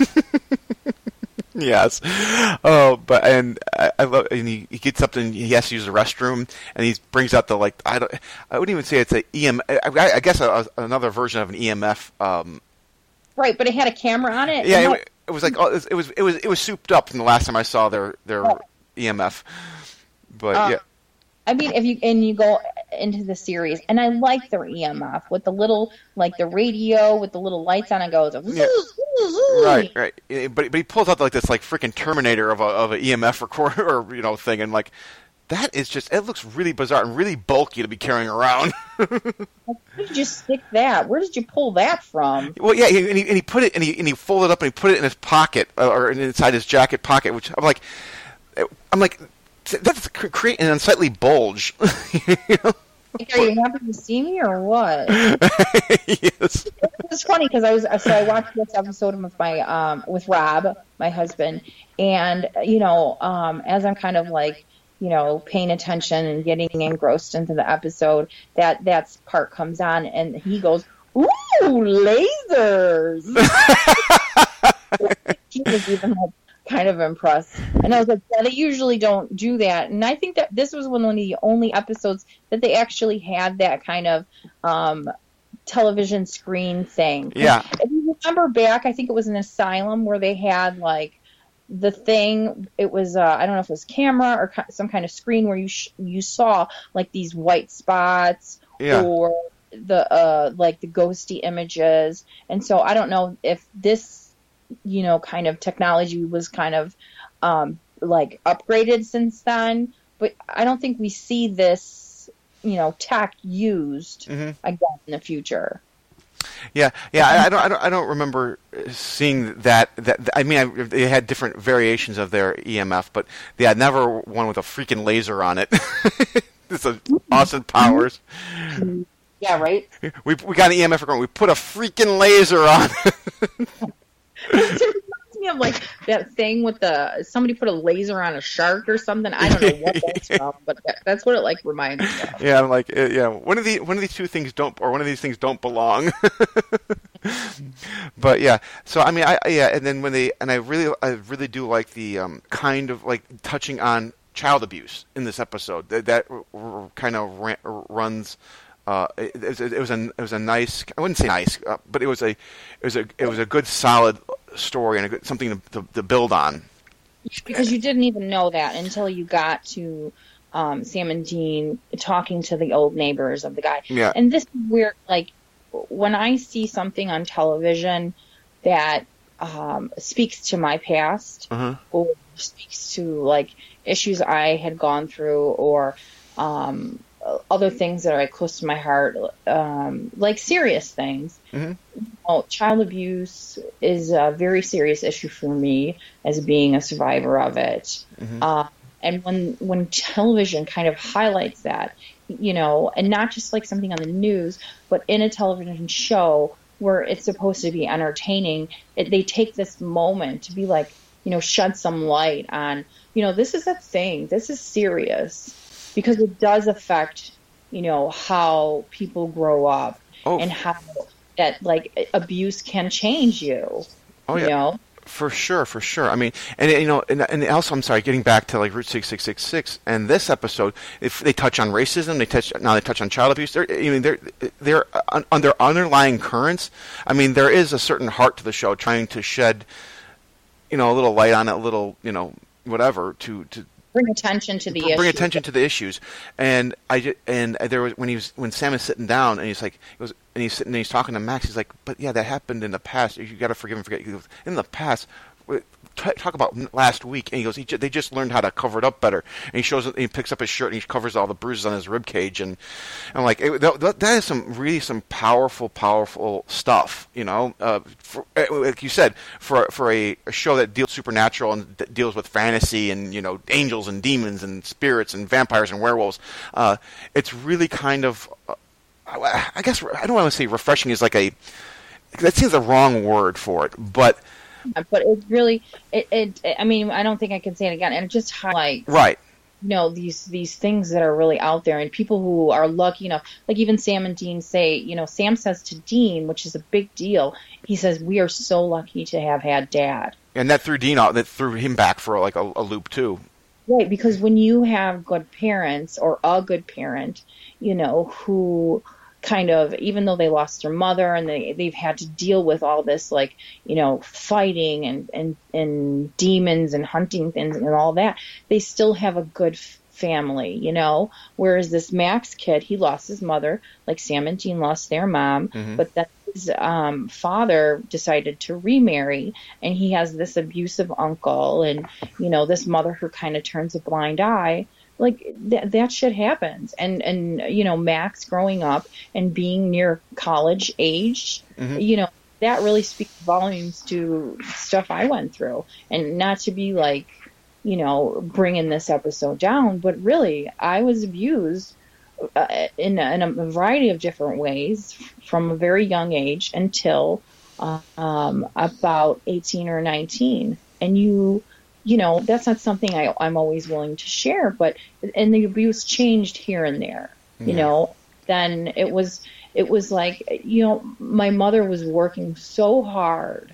Yes. Oh, but and I, I love. And he, he gets up and he has to use the restroom, and he brings out the like. I don't. I wouldn't even say it's a E M. I, I guess a, a, another version of an E M F. Um, right, but it had a camera on it. Yeah, it, it, it was like oh, it was it was it was souped up from the last time I saw their their oh. E M F. But uh, yeah. I mean, if you and you go into the series, and I like their E M F with the little, like the radio with the little lights on it goes. Yeah. Right, right. But but he pulls out like this like freaking Terminator of a of an E M F recorder or you know thing, and like that is just it looks really bizarre and really bulky to be carrying around. Where did you just stick that? Where did you pull that from? Well, yeah, and he and he put it and he and he folded it up and he put it in his pocket or inside his jacket pocket, which I'm like, I'm like. That's create an unsightly bulge. You know? Like, are you happy to see me or what? Yes. It's funny because I was so I watched this episode with my um with Rob, my husband, and you know um as I'm kind of like you know paying attention and getting engrossed into the episode, that that part comes on and he goes, "Ooh, lasers!" He was even like. Kind of impressed, and I was like, yeah, they usually don't do that, and I think that this was one of the only episodes that they actually had that kind of um, television screen thing. Yeah. If you remember back, I think it was an Asylum where they had like the thing. It was uh, I don't know if it was camera or some kind of screen where you sh- you saw like these white spots yeah. or the uh, like the ghosty images, and so I don't know if this. You know, kind of technology was kind of um, like upgraded since then, but I don't think we see this, you know, tech used mm-hmm. again in the future. Yeah, yeah, I, I don't, I don't, I don't remember seeing that. That I mean, I, they had different variations of their E M F, but yeah, never one with a freaking laser on it. It's a Austin Powers. Yeah, right. We we got an E M F recorder. We put a freaking laser on it. It reminds me of like that thing with the somebody put a laser on a shark or something. I don't know what that's from, but that, that's what it like reminds me of. Yeah, I'm like, uh, yeah, one of the one of these two things don't, or one of these things don't belong. But yeah, so I mean, I, I yeah, and then when they and I really I really do like the um, kind of like touching on child abuse in this episode that, that r- r- kind of ran, runs. Uh, it, it, it was a it was a nice I wouldn't say nice uh, but it was a it was a it was a good solid story and a good, something to, to, to build on. Because you didn't even know that until you got to um, Sam and Dean talking to the old neighbors of the guy. Yeah. And this is where like when I see something on television that um, speaks to my past uh-huh. or speaks to like issues I had gone through or um, other things that are like, close to my heart, um, like serious things. Mm-hmm. Well, child abuse is a very serious issue for me as being a survivor of it. Mm-hmm. Uh, and when when television kind of highlights that, you know, and not just like something on the news, but in a television show where it's supposed to be entertaining, it, they take this moment to be like, you know, shed some light on, you know, this is a thing. This is serious because it does affect, you know, how people grow up oh. and how that like abuse can change you. Oh, yeah. You know? For sure, for sure. I mean, and you know, and, and also, I'm sorry, getting back to like Route six six six six and this episode, if they touch on racism, they touch now they touch on child abuse. They're, I mean, they're they're uh, under underlying currents. I mean, there is a certain heart to the show, trying to shed, you know, a little light on it, a little, you know, whatever to to bring attention to the bring issue. attention to the issues. And I just, and there was when he was when Sam is sitting down and he's like, it was. And he's sitting, and he's talking to Max. He's like, "But yeah, that happened in the past. You got to forgive and forget." He goes, "In the past, t- talk about last week, and he goes, he j- they just learned how to cover it up better. And he shows, he picks up his shirt and he covers all the bruises on his rib cage, and I'm like, it, that, that is some really some powerful, powerful stuff, you know. Uh, for, like you said, for for a, a show that deals supernatural and that deals with fantasy and you know angels and demons and spirits and vampires and werewolves, uh, it's really kind of, uh, I guess I don't want to say refreshing is like a, that seems the wrong word for it, but. But it really, it, it, I mean, I don't think I can say it again. And it just highlights, right. you know, these, these things that are really out there and people who are lucky enough, like even Sam and Dean say, you know, Sam says to Dean, which is a big deal. He says, we are so lucky to have had Dad. And that threw Dean out, that threw him back for like a, a loop too. Right. Because when you have good parents or a good parent, you know, who kind of, even though they lost their mother and they, they've had to deal with all this, like, you know, fighting and, and, and demons and hunting things and all that, they still have a good f- family, you know, whereas this Max kid, he lost his mother, like Sam and Dean lost their mom, mm-hmm. but then his um, father decided to remarry, and he has this abusive uncle and, you know, this mother who kind of turns a blind eye. Like, th- that shit happens. And, and, you know, Max growing up and being near college age, mm-hmm. you know, that really speaks volumes to stuff I went through. And not to be like, you know, bringing this episode down, but really, I was abused uh, in, in a variety of different ways from a very young age until uh, um, about eighteen or nineteen. And you... You know, that's not something I, I'm always willing to share, but, and the abuse changed here and there, you yeah. know, then it was, it was like, you know, my mother was working so hard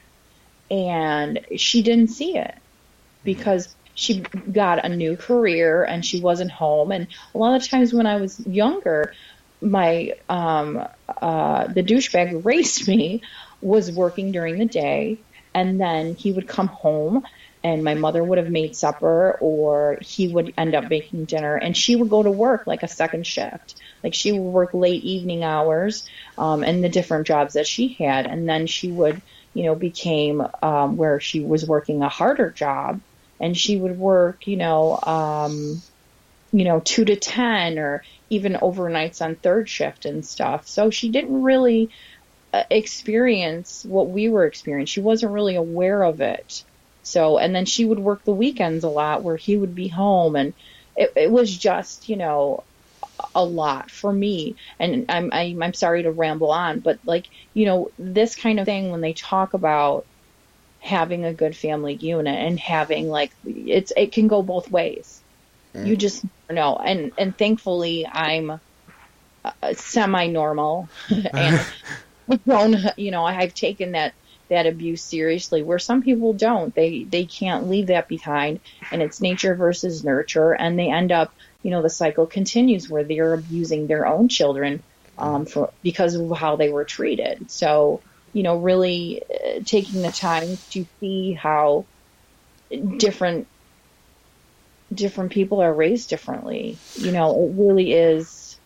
and she didn't see it because she got a new career and she wasn't home. And a lot of times when I was younger, my, um, uh, the douchebag who raised me was working during the day, and then he would come home and my mother would have made supper, or he would end up making dinner, and she would go to work like a second shift. Like, she would work late evening hours, um, and the different jobs that she had. And then she would, you know, became, um, where she was working a harder job, and she would work, you know, um, you know, two to ten, or even overnights on third shift and stuff. So she didn't really uh, experience what we were experiencing. She wasn't really aware of it. So, and then she would work the weekends a lot where he would be home, and it, it was just, you know, a lot for me. And I'm, I'm, I'm sorry to ramble on, but like, you know, this kind of thing, when they talk about having a good family unit and having like, it's, it can go both ways. Mm. You just never know. And, and thankfully I'm uh, semi-normal and grown, you know, I've taken that, that abuse seriously, where some people don't. They they can't leave that behind, and it's nature versus nurture, and they end up, you know, the cycle continues where they're abusing their own children um, for because of how they were treated. So, you know, really uh, taking the time to see how different different people are raised differently. You know, it really is.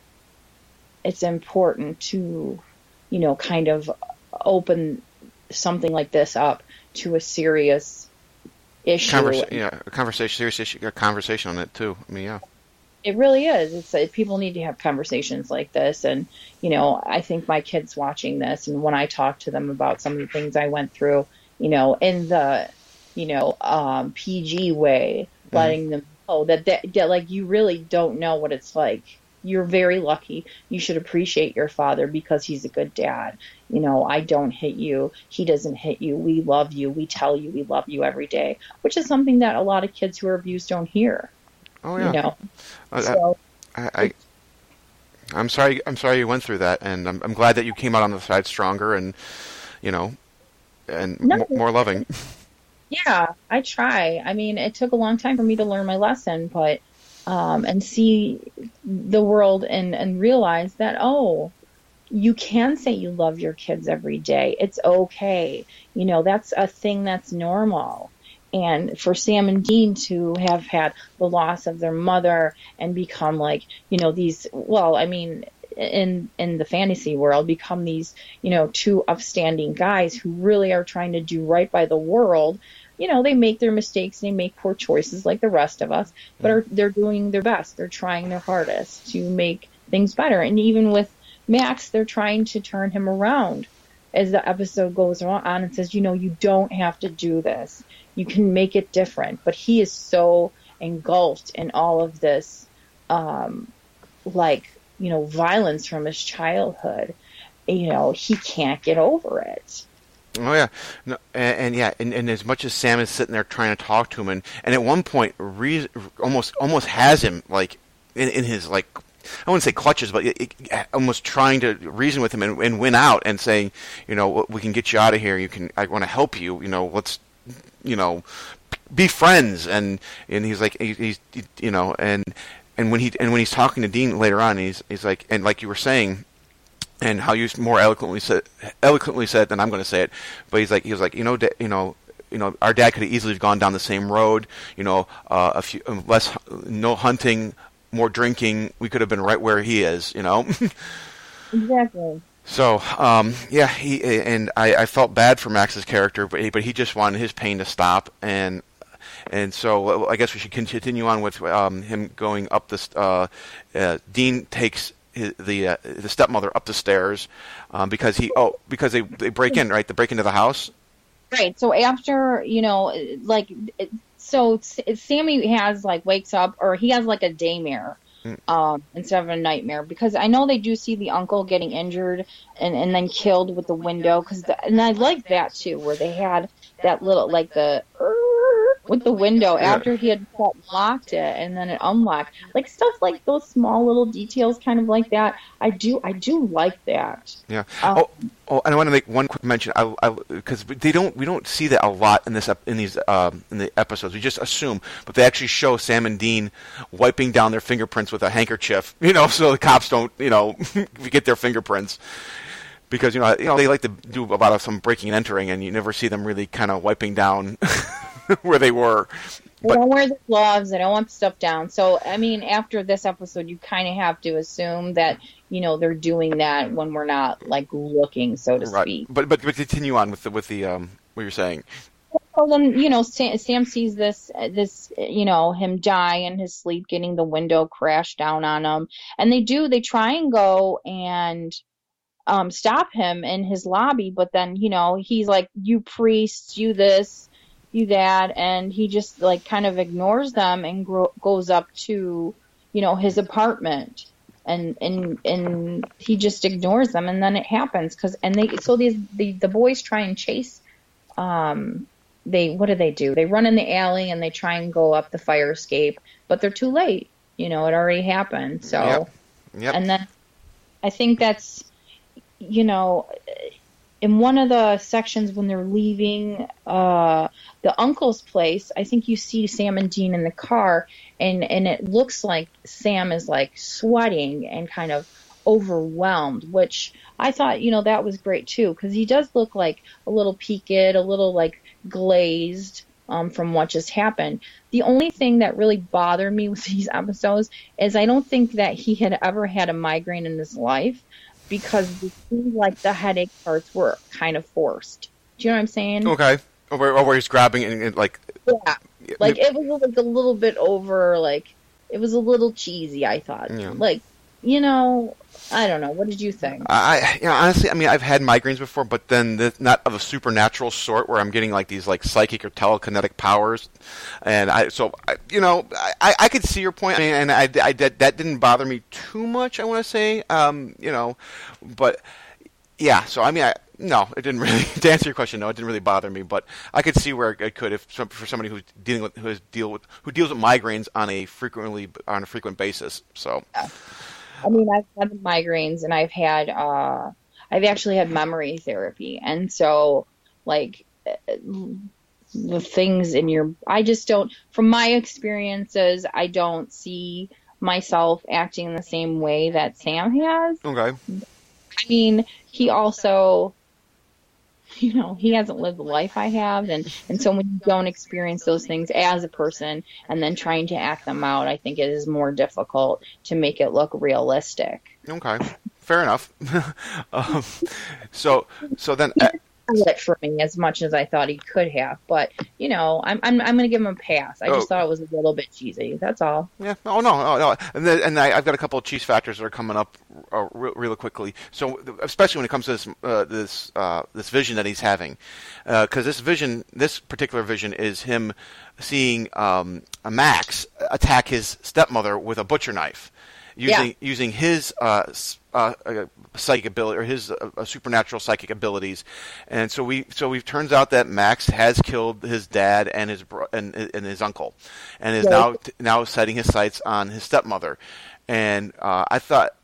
It's important to, you know, kind of open something like this up to a serious issue. Conversa- yeah, a conversation, serious issue, a conversation on it too. I mean, yeah. It really is. It's uh, people need to have conversations like this, and you know, I think my kids watching this, and when I talk to them about some of the things I went through, you know, in the, you know, um, P G way, letting mm. them know that, that that like you really don't know what it's like. You're very lucky. You should appreciate your father because he's a good dad. You know, I don't hit you. He doesn't hit you. We love you. We tell you we love you every day, which is something that a lot of kids who are abused don't hear. Oh yeah. You know, uh, so, I, I, I'm sorry. I'm sorry you went through that, and I'm, I'm glad that you came out on the side stronger, and you know, and no, m- more loving. Yeah, I try. I mean, it took a long time for me to learn my lesson, but. Um, and see the world and, and realize that, oh, you can say you love your kids every day. It's okay. You know, that's a thing that's normal. And for Sam and Dean to have had the loss of their mother and become like, you know, these, well, I mean, in in the fantasy world, become these, you know, two upstanding guys who really are trying to do right by the world. you know, they make their mistakes, they make poor choices like the rest of us, but are, they're doing their best. They're trying their hardest to make things better. And even with Max, they're trying to turn him around as the episode goes on and says, you know, you don't have to do this. You can make it different. But he is so engulfed in all of this, um, like, you know, violence from his childhood. You know, he can't get over it. Oh yeah, no, and, and yeah, and, and as much as Sam is sitting there trying to talk to him, and, and at one point, re- almost almost has him like in, in his like, I wouldn't say clutches, but it, it, almost trying to reason with him and, and win out, and saying, you know, we can get you out of here. You can, I want to help you. You know, let's, you know, be friends. And and he's like, he, he's, he, you know, and and when he and when he's talking to Dean later on, he's he's like, and like you were saying. And how you more eloquently said, eloquently said than I'm going to say it, but he's like, he was like, you know, da- you know, you know, our dad could have easily gone down the same road. You know, uh, a few less, no hunting, more drinking. We could have been right where he is. You know. Exactly. So, um, yeah, he and I, I felt bad for Max's character, but he, but he just wanted his pain to stop, and and so I guess we should continue on with um, him going up this. Uh, uh, Dean takes. His, the uh, the stepmother up the stairs um, because he oh because they they break in right they break into the house. Right. So after, you know, like, so Sammy has like wakes up, or he has like a daymare mm. um, instead of a nightmare, because I know they do see the uncle getting injured and, and then killed with the window, because and I like that too, where they had that little like the. With the window yeah. after he had locked it and then it unlocked, like stuff like those small little details, kind of like that. I do, I do like that. Yeah. Um, oh, oh, and I want to make one quick mention, because they don't, we don't see that a lot in this, in these, um, in the episodes. We just assume, but they actually show Sam and Dean wiping down their fingerprints with a handkerchief, you know, so the cops don't, you know, get their fingerprints. Because you know, you know, they like to do a lot of some breaking and entering, and you never see them really kind of wiping down where they were. But they don't wear the gloves. They don't want stuff down. So, I mean, after this episode, you kind of have to assume that, you know, they're doing that when we're not like looking, so to right. speak. But but but continue on with the with the um what you're saying. Well, then, you know, Sam, Sam sees this, this, you know, him die in his sleep, getting the window crash down on him, and they do. They try and go and. Um, stop him in his lobby, but then, you know, he's like, you priests, you this, you that, and he just like kind of ignores them and gro- goes up to, you know, his apartment, and and and he just ignores them, and then it happens because and they so these the the boys try and chase, um, they what do they do? They run in the alley and they try and go up the fire escape, but they're too late. You know, it already happened. So, yep. Yep. And then I think that's. You know, in one of the sections when they're leaving uh, the uncle's place, I think you see Sam and Dean in the car, and, and it looks like Sam is like sweating and kind of overwhelmed, which I thought, you know, that was great too, because he does look like a little peaked, a little like glazed um, from what just happened. The only thing that really bothered me with these episodes is I don't think that he had ever had a migraine in his life, because it seemed like the headache parts were kind of forced. Do you know what I'm saying? Okay. Or where, or where he's grabbing and, and like... Yeah. Like, it was like a little bit over, like, it was a little cheesy, I thought. Yeah. Like, you know, I don't know. What did you think? I, you know, honestly, I mean, I've had migraines before, but then the, not of a supernatural sort where I'm getting like these like psychic or telekinetic powers, and I, so I, you know, I, I could see your point, I mean, and I, I that, that didn't bother me too much. I want to say, um, you know, but yeah. So I mean, I, no, it didn't really. To answer your question, no, it didn't really bother me, but I could see where it could, if some, for somebody who's dealing with who is deal with who deals with migraines on a frequently on a frequent basis. So. Yeah. I mean, I've had migraines, and I've had, uh, I've actually had memory therapy, and so, like, the things in your, I just don't, from my experiences, I don't see myself acting the same way that Sam has. Okay. I mean, he also, you know, he hasn't lived the life I have, and, and so when you don't experience those things as a person and then trying to act them out, I think it is more difficult to make it look realistic. Okay, fair enough. um, so, so then, uh, it for me as much as I thought he could have. But you know, I'm I'm I'm going to give him a pass. I just Oh. thought it was a little bit cheesy. That's all. Yeah. Oh no, no, no. And then, and I, I've got a couple of cheese factors that are coming up uh, re- really quickly. So, especially when it comes to this uh, this uh, this vision that he's having, because this vision, this particular vision, is him seeing um, Max attack his stepmother with a butcher knife, using Yeah. using his uh, s- uh, uh, psychic ability or his uh, uh, supernatural psychic abilities, and so we so we turns out that Max has killed his dad and his bro- and, and his uncle, and is Right. now now setting his sights on his stepmother, and uh, I thought.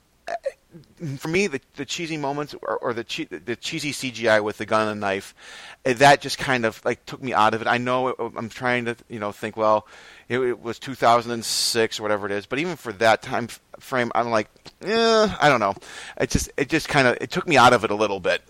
For me, the, the cheesy moments or, or the che- the cheesy C G I with the gun and knife, eh, that just kind of like took me out of it. I know it, I'm trying to you know think well, it, it was two thousand six or whatever it is, but even for that time f- frame, I'm like, yeah, I don't know. It just it just kind of it took me out of it a little bit.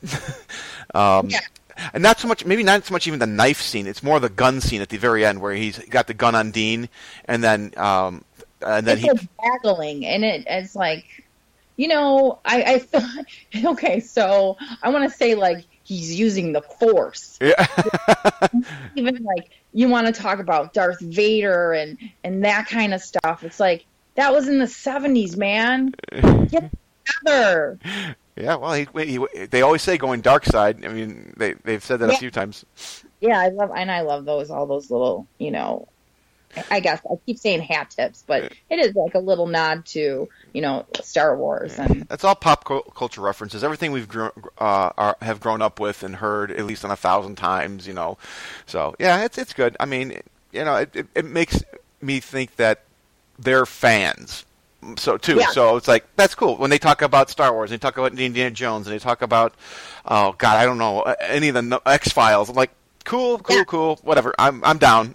um, Yeah. And not so much, maybe not so much even the knife scene. It's more the gun scene at the very end where he's got the gun on Dean, and then um, and then It's he. like haggling, and it, it's like, you know, I, I thought, okay, so I want to say like he's using the Force. Yeah. Even like you want to talk about Darth Vader and and that kind of stuff. It's like that was in the seventies, man. Get it together. Yeah, well, he, he, they always say going dark side. I mean, they they've said that Yeah. a few times. Yeah, I love and I love those all those little, you know, I guess I keep saying hat tips, but it is like a little nod to, you know, Star Wars and That's all pop cul- culture references. Everything we've grown, uh, are, have grown up with and heard at least on a thousand times. You know, so yeah, it's it's good. I mean, you know, it it, it makes me think that they're fans. So too, Yeah. so it's like that's cool when they talk about Star Wars, and they talk about Indiana Jones, and they talk about, oh God, I don't know any of the X Files. I'm like, cool, cool, Yeah. cool, whatever. I'm I'm down.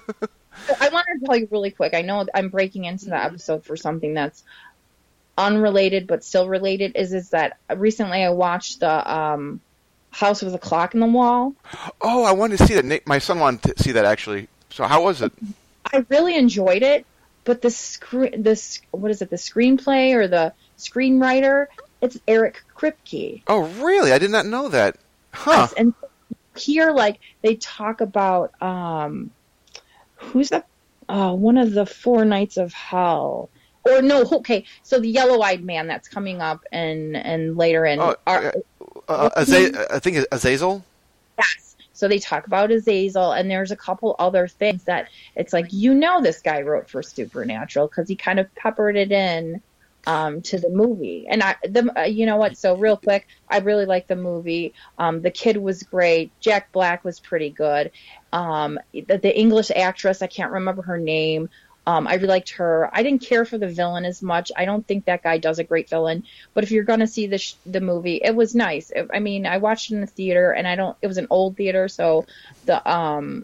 So I want to tell you really quick. I know I'm breaking into the episode for something that's unrelated but still related. Is is that recently I watched the um, House with a Clock in the Wall. Oh, I wanted to see that. Nick, my son wanted to see that actually. So how was it? I really enjoyed it, but the screen, this what is it? The screenplay or the screenwriter? It's Eric Kripke. Oh, really? I did not know that. Huh? Yes, and here, like they talk about um, who's the uh, one of the Four Knights of Hell. Or no, okay. So the yellow-eyed man that's coming up and and later in. Oh, our, uh, Aza- I think it's Azazel. Yes. So they talk about Azazel, and there's a couple other things that it's like, you know, this guy wrote for Supernatural because he kind of peppered it in um, to the movie. And I, the, uh, you know what? So real quick, I really liked the movie. Um, the kid was great. Jack Black was pretty good. Um, the, the English actress, I can't remember her name. Um, I really liked her. I didn't care for the villain as much. I don't think that guy does a great villain. But if you're going to see the sh- the movie, it was nice. It, I mean, I watched it in the theater, and I don't. It was an old theater, so the um,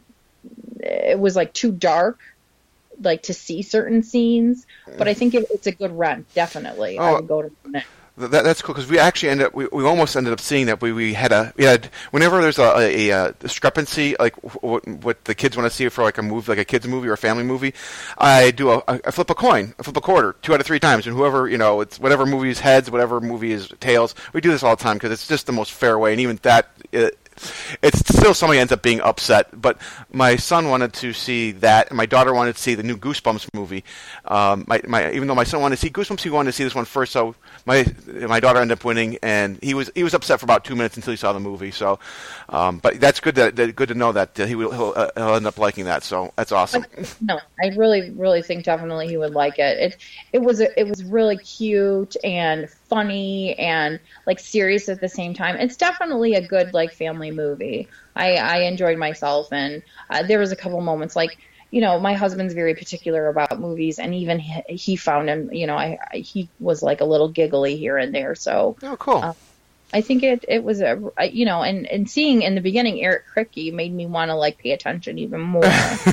it was like too dark, like to see certain scenes. But I think it, it's a good rent. Definitely, I Oh. would go to it. That, that's cool because we actually ended up, we, we almost ended up seeing that we, we had a we had whenever there's a, a, a discrepancy like what, what the kids want to see for like a movie like a kids movie or a family movie, I do a I flip a coin, I flip a quarter two out of three times, and whoever you know it's whatever movie is heads, whatever movie is tails. We do this all the time because it's just the most fair way, and even that. It, it's still somebody ends up being upset, but my son wanted to see that, and my daughter wanted to see the new Goosebumps movie. Um, my, my, even though my son wanted to see Goosebumps, he wanted to see this one first. So my my daughter ended up winning, and he was he was upset for about two minutes until he saw the movie. So, um, but that's good that, that good to know that uh, he will he'll, uh, he'll end up liking that. So that's awesome. No, I really, really think definitely he would like it. It, it was, a, it was really cute and funny and like serious at the same time. It's definitely a good like family movie. I, I enjoyed myself, and uh, there was a couple moments like, you know, my husband's very particular about movies, and even he, he found him, you know, I, I he was like a little giggly here and there. So, oh, cool. Uh, I think it, it was a, you know, and, and seeing in the beginning Eric Kripke made me want to like pay attention even more.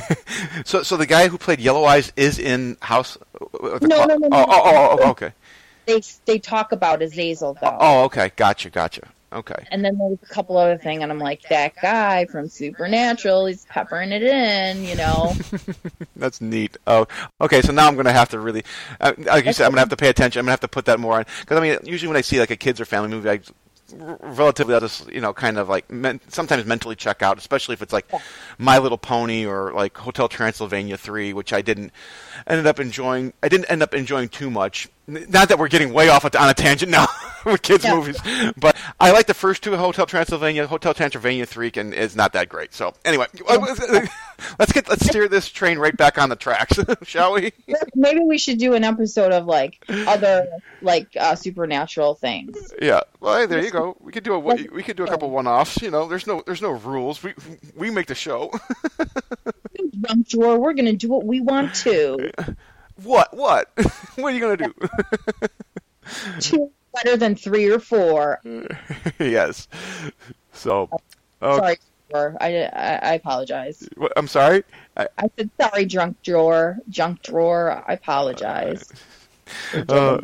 so so the guy who played Yellow Eyes is in House. Uh, the No, clock? no, no, Oh, no. oh, oh, oh, okay. They they talk about Azazel though. Oh, okay. Gotcha, gotcha. Okay. And then there's a couple other things, and I'm like, that guy from Supernatural, he's peppering it in, you know. That's neat. Oh, okay. So now I'm going to have to really, uh, like you said, I'm going to have to pay attention. I'm going to have to put that more on because I mean, usually when I see like a kids or family movie, I r- relatively, I'll just, you know, kind of like men- sometimes mentally check out, especially if it's like My Little Pony or like Hotel Transylvania three, which I didn't ended up enjoying. I didn't end up enjoying too much. Not that we're getting way off on a tangent now with kids Yeah. movies, but I like the first two, Hotel Transylvania. Hotel Transylvania three can, is not that great. So anyway, let's get let's steer this train right back on the tracks, shall we? Maybe we should do an episode of like other like uh, supernatural things. Yeah. Well, hey, there you go. We could do a we could do a couple one-offs. You know, there's no there's no rules. We we make the show. Junk drawer. We're gonna do what we want to. What? What? What are you going to do? Two better than three or four. Yes. So. Okay. Sorry, drawer. I, I, I apologize. What, I'm sorry? I, I said sorry, junk drawer. Junk drawer. I apologize. Uh,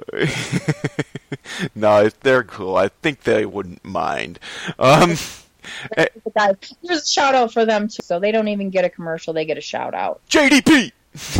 no, they're cool. I think they wouldn't mind. Um, Guys, there's a shout out for them too. So they don't even get a commercial; they get a shout out. J D P.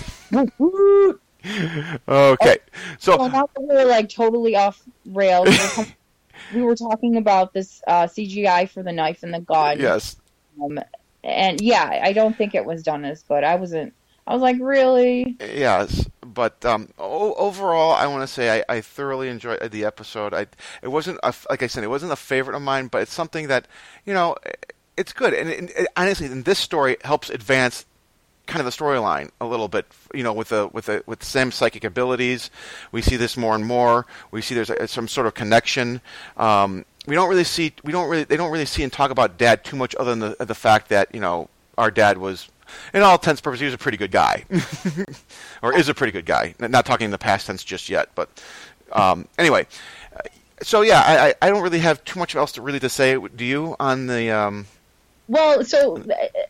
Okay, so well, now that we're like totally off rails, we're com- we were talking about this uh, C G I for the knife and the gun. Yes, um, and yeah, I don't think it was done as good. I wasn't. I was like, really? Yes, but um, o- overall, I want to say I, I thoroughly enjoyed the episode. I it wasn't a, like I said, it wasn't a favorite of mine, but it's something that you know, it's good, and, and it, honestly, and this story helps advance kind of the storyline a little bit, you know, with the with the with Sam's psychic abilities. We see this more and more. We see there's a, some sort of connection. Um, we don't really see we don't really they don't really see and talk about Dad too much, other than the the fact that you know our dad was, in all intents and purposes, he was a pretty good guy, or is a pretty good guy. Not talking in the past tense just yet, but um, anyway. So yeah, I, I don't really have too much else to really to say. Do you on the? Um, Well, so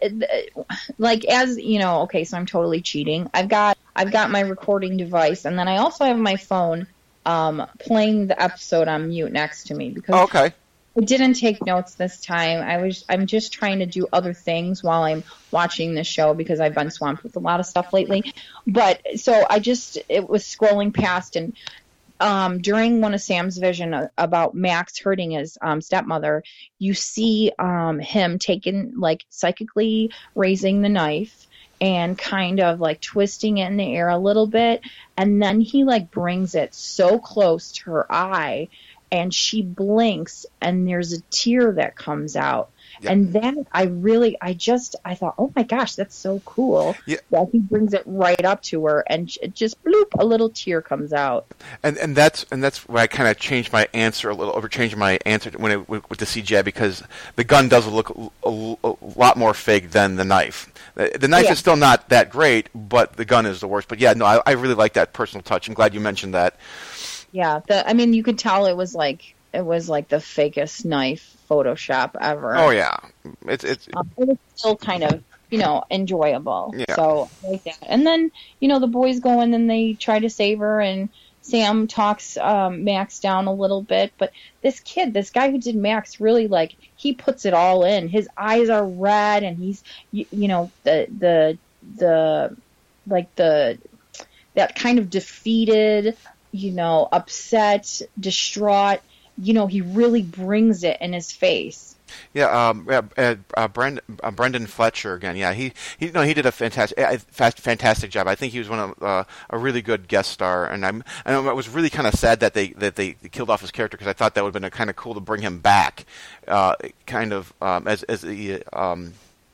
like as you know, okay, so I'm totally cheating. I've got I've got my recording device, and then I also have my phone um, playing the episode on mute next to me because oh, okay. I didn't take notes this time. I was I'm just trying to do other things while I'm watching the show because I've been swamped with a lot of stuff lately. But so I just it was scrolling past and. Um, during one of Sam's vision about Max hurting his um, stepmother, you see um, him taking, like, psychically raising the knife and kind of, like, twisting it in the air a little bit. And then he, like, brings it so close to her eye, and she blinks, and there's a tear that comes out. Yep. And then I really, I just, I thought, oh my gosh, that's so cool. Yeah. That he brings it right up to her, and it just bloop, a little tear comes out. And and that's and that's where I kind of changed my answer a little, over changed my answer when it with, with the C G I, because the gun does look a, a, a lot more fake than the knife. The, the knife yeah. is still not that great, but the gun is the worst. But yeah, no, I, I really like that personal touch. I'm glad you mentioned that. Yeah, the I mean, you could tell it was like it was like the fakest knife Photoshop ever. Oh yeah, it's it's. Um, it was still kind of you know enjoyable. Yeah. So I like that. And then you know the boys go in and they try to save her, and Sam talks um, Max down a little bit. But this kid, this guy who did Max, really like he puts it all in. His eyes are red, and he's you, you know the the the like the that kind of defeated, you know, upset, distraught. You know, he really brings it in his face. Yeah, um, yeah, uh, uh, Brendan, uh, Brendan Fletcher again. Yeah, he, he, no, he did a fantastic, uh, fast, fantastic job. I think he was one of uh, a really good guest star, and I'm, and I was really kind of sad that they that they killed off his character, because I thought that would have been kind of cool to bring him back, uh, kind of um, as as the. Um,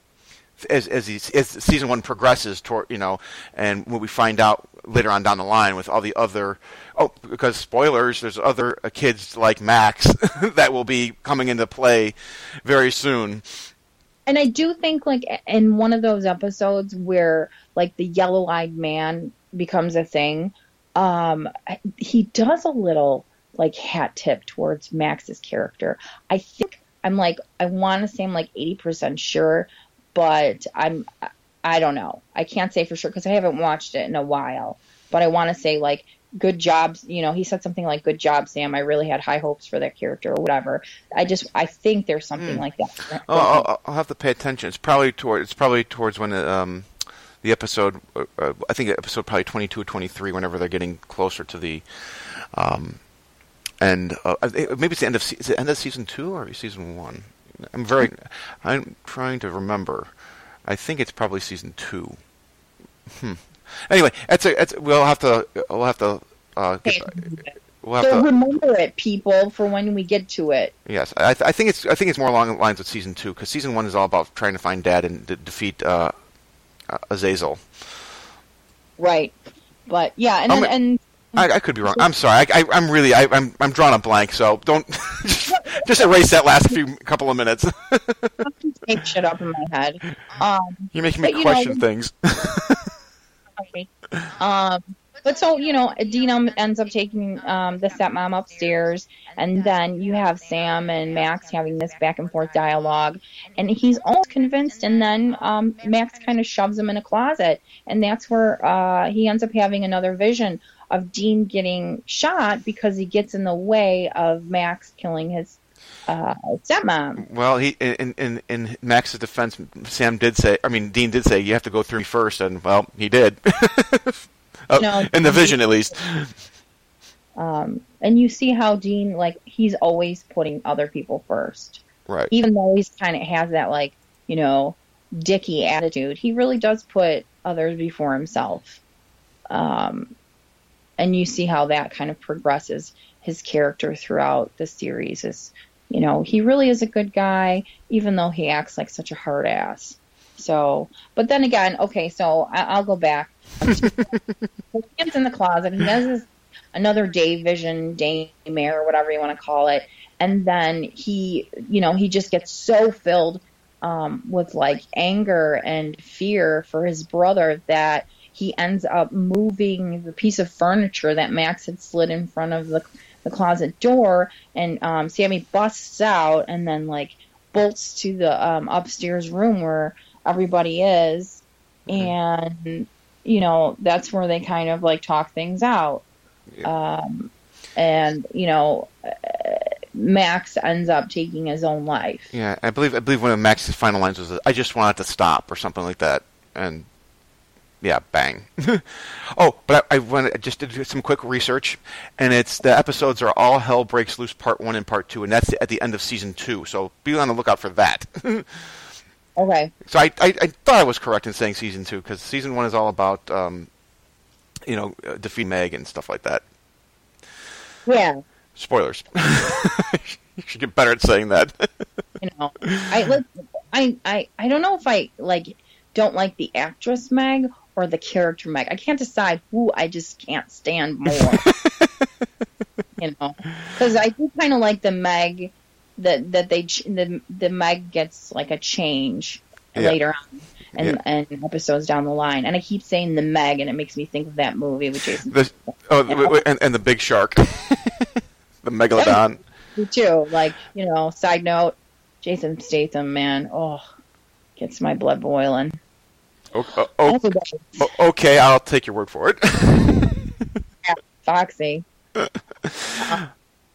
As as, he, as season one progresses toward, you know, and when we find out later on down the line with all the other, oh, because spoilers, there's other uh, kids like Max that will be coming into play very soon. And I do think, like, in one of those episodes where, like, the yellow-eyed man becomes a thing, um, he does a little, like, hat tip towards Max's character. I think, I'm like, I want to say I'm like eighty percent sure, but I'm, I don't know. I can't say for sure because I haven't watched it in a while. But I want to say, like, good job. You know, he said something like, good job, Sam. I really had high hopes for that character or whatever. I just, I think there's something mm. like that. Oh, I'll, I'll have to pay attention. It's probably toward, it's probably towards when the, um, the episode, uh, I think episode probably twenty-two or twenty-three, whenever they're getting closer to the, um, and uh, maybe it's the end of se- is it end of season two or season one. I'm very, I'm trying to remember. I think it's probably season two. Hmm. Anyway, it's a, it's, we'll have to, we'll have to, uh, get, we'll have so to remember it, people, for when we get to it. Yes, I, th- I think it's, I think it's more along the lines with season two, because season one is all about trying to find Dad and de- defeat uh, uh, Azazel. Right, but yeah, and then, and. I, I could be wrong. I'm sorry. I, I, I'm really. I, I'm. I'm drawing a blank. So don't just erase that last few couple of minutes. Take shit up in my head. Um, You're making me but, question know, things. okay. Um, but so you know, Dina ends up taking um, the stepmom upstairs, and then you have Sam and Max having this back and forth dialogue, and he's almost convinced, and then um, Max kind of shoves him in a closet, and that's where uh, he ends up having another vision of Dean getting shot because he gets in the way of Max killing his uh, stepmom. Well, he in, in in Max's defense, Sam did say. I mean, Dean did say you have to go through me first, and well, he did. uh, know, in the vision, at least. Um, and you see how Dean, like, he's always putting other people first, right? Even though he's kind of has that, like, you know, dicky attitude, he really does put others before himself. Um. And you see how that kind of progresses his character throughout the series. Is, you know, he really is a good guy, even though he acts like such a hard ass. So, but then again, okay, so I, I'll go back. He gets in the closet. He has this, another day vision, daymare, or whatever you want to call it. And then he, you know, he just gets so filled um, with, like, anger and fear for his brother that he ends up moving the piece of furniture that Max had slid in front of the, the closet door, and um, Sammy busts out and then, like, bolts to the um, upstairs room where everybody is, mm-hmm. and, you know, that's where they kind of, like, talk things out. Yeah. Um, and, you know, Max ends up taking his own life. Yeah, I believe I believe one of Max's final lines was, "I just want it to stop," or something like that, and yeah, bang. Oh, but I, I went I just did some quick research, and it's the episodes are All Hell Breaks Loose Part One and Part Two, and that's at the end of season two. So be on the lookout for that. Okay. So I, I I thought I was correct in saying season two, because season one is all about um, you know, uh, defeat Meg and stuff like that. Yeah. Spoilers. You should get better at saying that. You know, I I I I don't know if I like don't like the actress Meg or the character Meg. I can't decide who I just can't stand more. You know, because I do kind of like the Meg that that they the the Meg gets like a change yeah. later on and yeah. and episodes down the line. And I keep saying the Meg, and it makes me think of that movie with Jason. The, oh, you know? and, and the big shark, the megalodon. Me too. Like, you know, side note, Jason Statham, man, oh, gets my blood boiling. Oh, oh, oh, okay, I'll take your word for it. Yeah, Foxy. uh,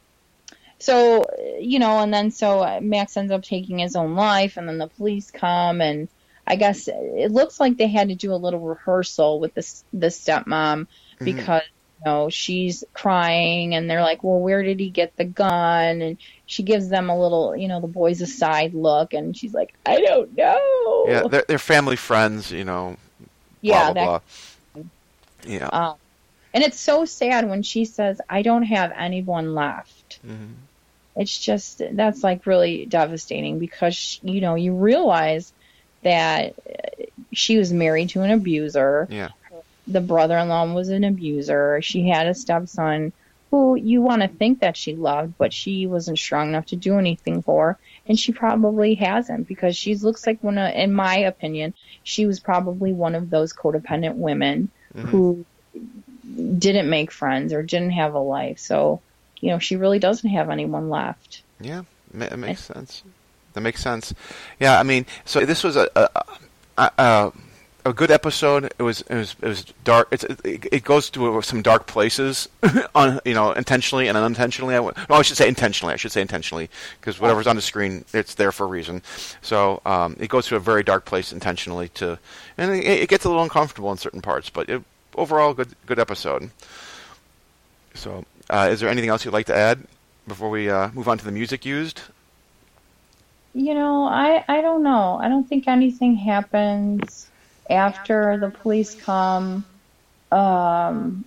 so, you know, and then so Max ends up taking his own life, and then the police come, and I guess it looks like they had to do a little rehearsal with this the stepmom because, mm-hmm. you know, she's crying, and they're like, well, where did he get the gun? And she gives them a little, you know, the boys a side look, and she's like, I don't know. Yeah, they're, they're family friends, you know. Yeah, blah, blah, that, blah. Yeah. Um, and it's so sad when she says, I don't have anyone left. Mm-hmm. It's just, that's like really devastating because, you know, you realize that she was married to an abuser. Yeah. The brother-in-law was an abuser. She had a stepson who you want to think that she loved, but she wasn't strong enough to do anything for. And she probably hasn't because she looks like one of, in my opinion, she was probably one of those codependent women mm-hmm. who didn't make friends or didn't have a life. So, you know, she really doesn't have anyone left. Yeah, it makes sense. That makes sense. Yeah, I mean, so this was a a, a, a good episode. It was it was it was dark. It's, it, it goes to some dark places, on you know, intentionally and unintentionally. I, no, I should say intentionally. I should say intentionally because whatever's on the screen, it's there for a reason. So um, it goes to a very dark place intentionally to, and it, it gets a little uncomfortable in certain parts. But it, overall, good good episode. So. Uh, is there anything else you'd like to add before we uh, move on to the music used? You know, I, I don't know. I don't think anything happens after the police come. Um,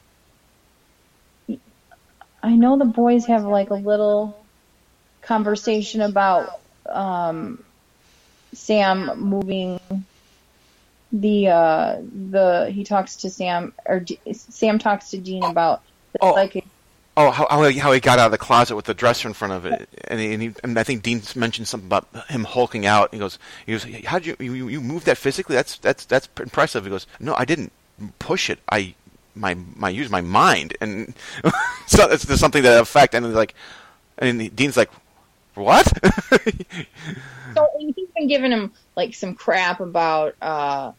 I know the boys have like a little conversation about um, Sam moving the uh, the he talks to Sam or D- Sam talks to Dean about the oh. psychic. Oh, how, how he how he got out of the closet with the dresser in front of it, and, he, and, he, and I think Dean mentioned something about him hulking out. He goes, he goes, how did you, you you move that physically? That's that's that's impressive. He goes, no, I didn't push it. I my my use my mind, and so it's there's something to that effect. And he's like, and Dean's like, what? So he's been giving him like some crap about, uh,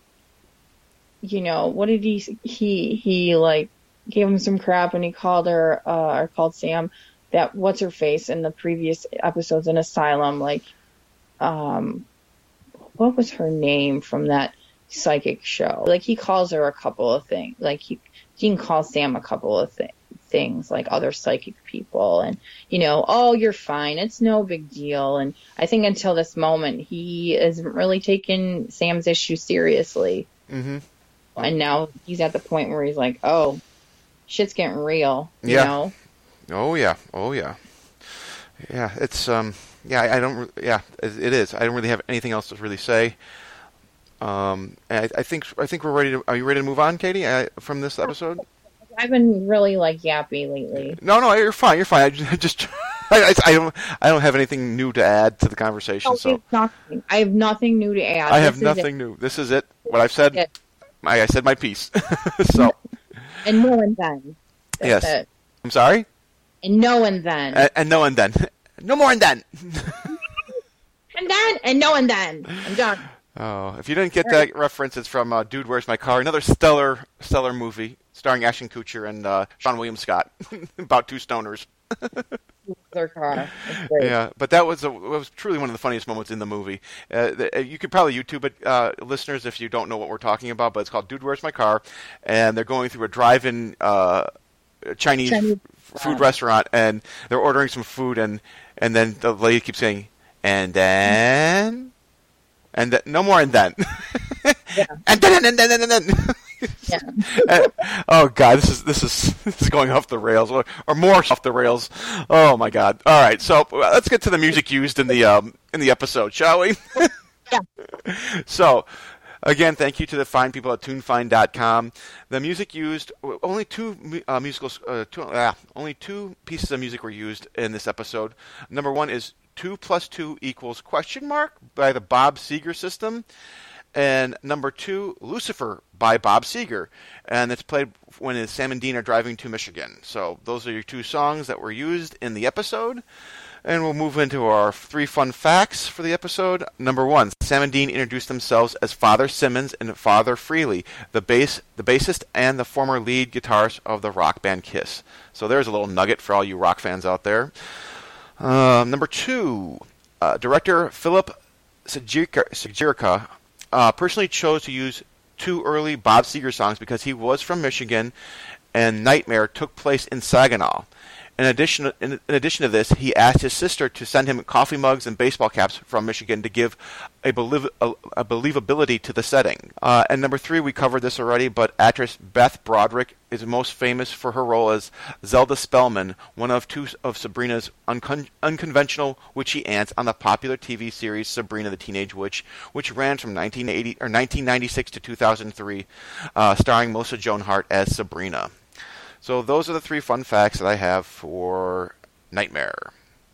you know, what did he he he like. gave him some crap and he called her, uh, or called Sam, that what's her face in the previous episodes in Asylum, like, um, what was her name from that psychic show? Like, he calls her a couple of things. Like, he, Dean calls Sam a couple of th- things, like other psychic people, and, you know, oh, you're fine, it's no big deal. And I think until this moment, he isn't really taking Sam's issue seriously. Mm-hmm. And now he's at the point where he's like, oh, shit's getting real, you yeah. know? Oh, yeah. Oh, yeah. Yeah, it's, um, yeah, I, I don't, yeah, it, it is. I don't really have anything else to really say. Um, I, I think, I think we're ready to, are you ready to move on, Katie, uh, from this episode? I've been really, like, yappy lately. No, no, you're fine, you're fine. I just, just I, I, I don't, I don't have anything new to add to the conversation, No, so. Nothing. I have nothing new to add. I have This nothing new. This is it. What I've said, it. I, I said my piece. So. And no and then. That's yes. it. I'm sorry? And no and then. And, and no and then. No more and then. And then, and no and then. I'm done. Oh, if you didn't get that reference, it's from uh, Dude, Where's My Car? Another stellar, stellar movie starring Ashton Kutcher and uh, Sean William Scott about two stoners. Their car. Yeah, but that was a, it was truly one of the funniest moments in the movie. Uh, the, you could probably YouTube it, uh, listeners, if you don't know what we're talking about. But it's called Dude, Where's My Car? And they're going through a drive-in uh, Chinese, Chinese f- food restaurant, and they're ordering some food, and and then the lady keeps saying, and then, and th- no more, and then, yeah. and then, and then, and then, and then. Yeah. and, oh God, this is this is this is going off the rails, or, or more off the rails. Oh my God! All right, so let's get to the music used in the um, in the episode, shall we? Yeah. So, again, thank you to the fine people at tune fine dot com. The music used, only two uh, musical, uh, two, uh, only two pieces of music were used in this episode. Number one is two plus two equals question mark by the Bob Seger System. And number two, Lucifer by Bob Seger. And it's played when Sam and Dean are driving to Michigan. So those are your two songs that were used in the episode. And we'll move into our three fun facts for the episode. Number one, Sam and Dean introduced themselves as Father Simmons and Father Freely, the bass, the bassist and the former lead guitarist of the rock band Kiss. So there's a little nugget for all you rock fans out there. Uh, number two, uh, director Philip Sajirka Uh, personally chose to use two early Bob Seger songs because he was from Michigan and Nightmare took place in Saginaw. In addition, in, in addition to this, he asked his sister to send him coffee mugs and baseball caps from Michigan to give a, believ- a, a believability to the setting. Uh, and number three, we covered this already, but actress Beth Broderick is most famous for her role as Zelda Spellman, one of two of Sabrina's uncon- unconventional witchy aunts on the popular T V series Sabrina the Teenage Witch, which ran from nineteen eighty or nineteen ninety-six to two thousand three, uh, starring Melissa Joan Hart as Sabrina. So those are the three fun facts that I have for Nightmare.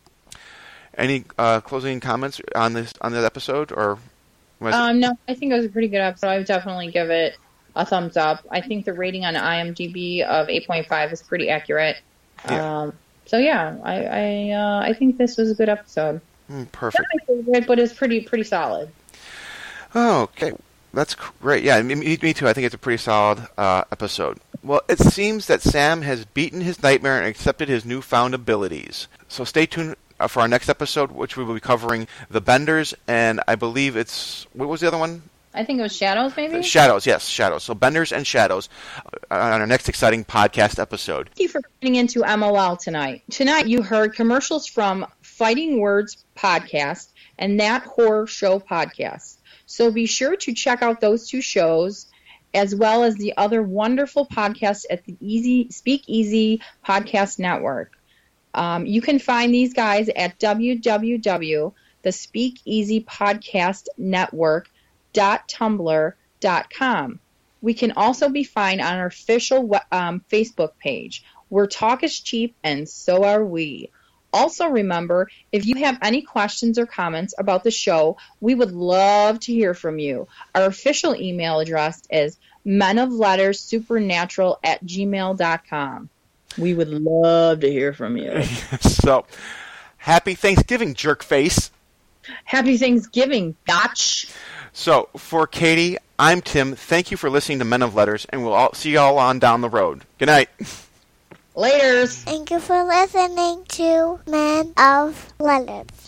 Any uh, closing comments on this on this episode, or? Was um, no, I think it was a pretty good episode. I would definitely give it a thumbs up. I think the rating on IMDb of eight point five is pretty accurate. Yeah. Um, so yeah, I I, uh, I think this was a good episode. Mm, perfect. Not my favorite, but it's pretty pretty solid. Oh, okay. That's great. Yeah, me, me too. I think it's a pretty solid uh, episode. Well, it seems that Sam has beaten his nightmare and accepted his newfound abilities. So stay tuned uh, for our next episode, which we will be covering The Benders, and I believe it's... What was the other one? I think it was Shadows, maybe? Shadows, yes, Shadows. So Benders and Shadows uh, on our next exciting podcast episode. Thank you for getting into M L L tonight. Tonight you heard commercials from Fighting Words Podcast and That Horror Show Podcast. So be sure to check out those two shows, as well as the other wonderful podcasts at the Easy Speak Easy Podcast Network. Um, you can find these guys at w w w dot the speak easy podcast network dot tumblr dot com. We can also be found on our official um, Facebook page, where talk is cheap and so are we. Also remember, if you have any questions or comments about the show, we would love to hear from you. Our official email address is menoflettersupernatural at gmail dot com. We would love to hear from you. So, happy Thanksgiving, jerkface. Happy Thanksgiving, gotch. So, for Katie, I'm Tim. Thank you for listening to Men of Letters, and we'll all see you all on down the road. Good night. Laters. Thank you for listening to Men of Letters.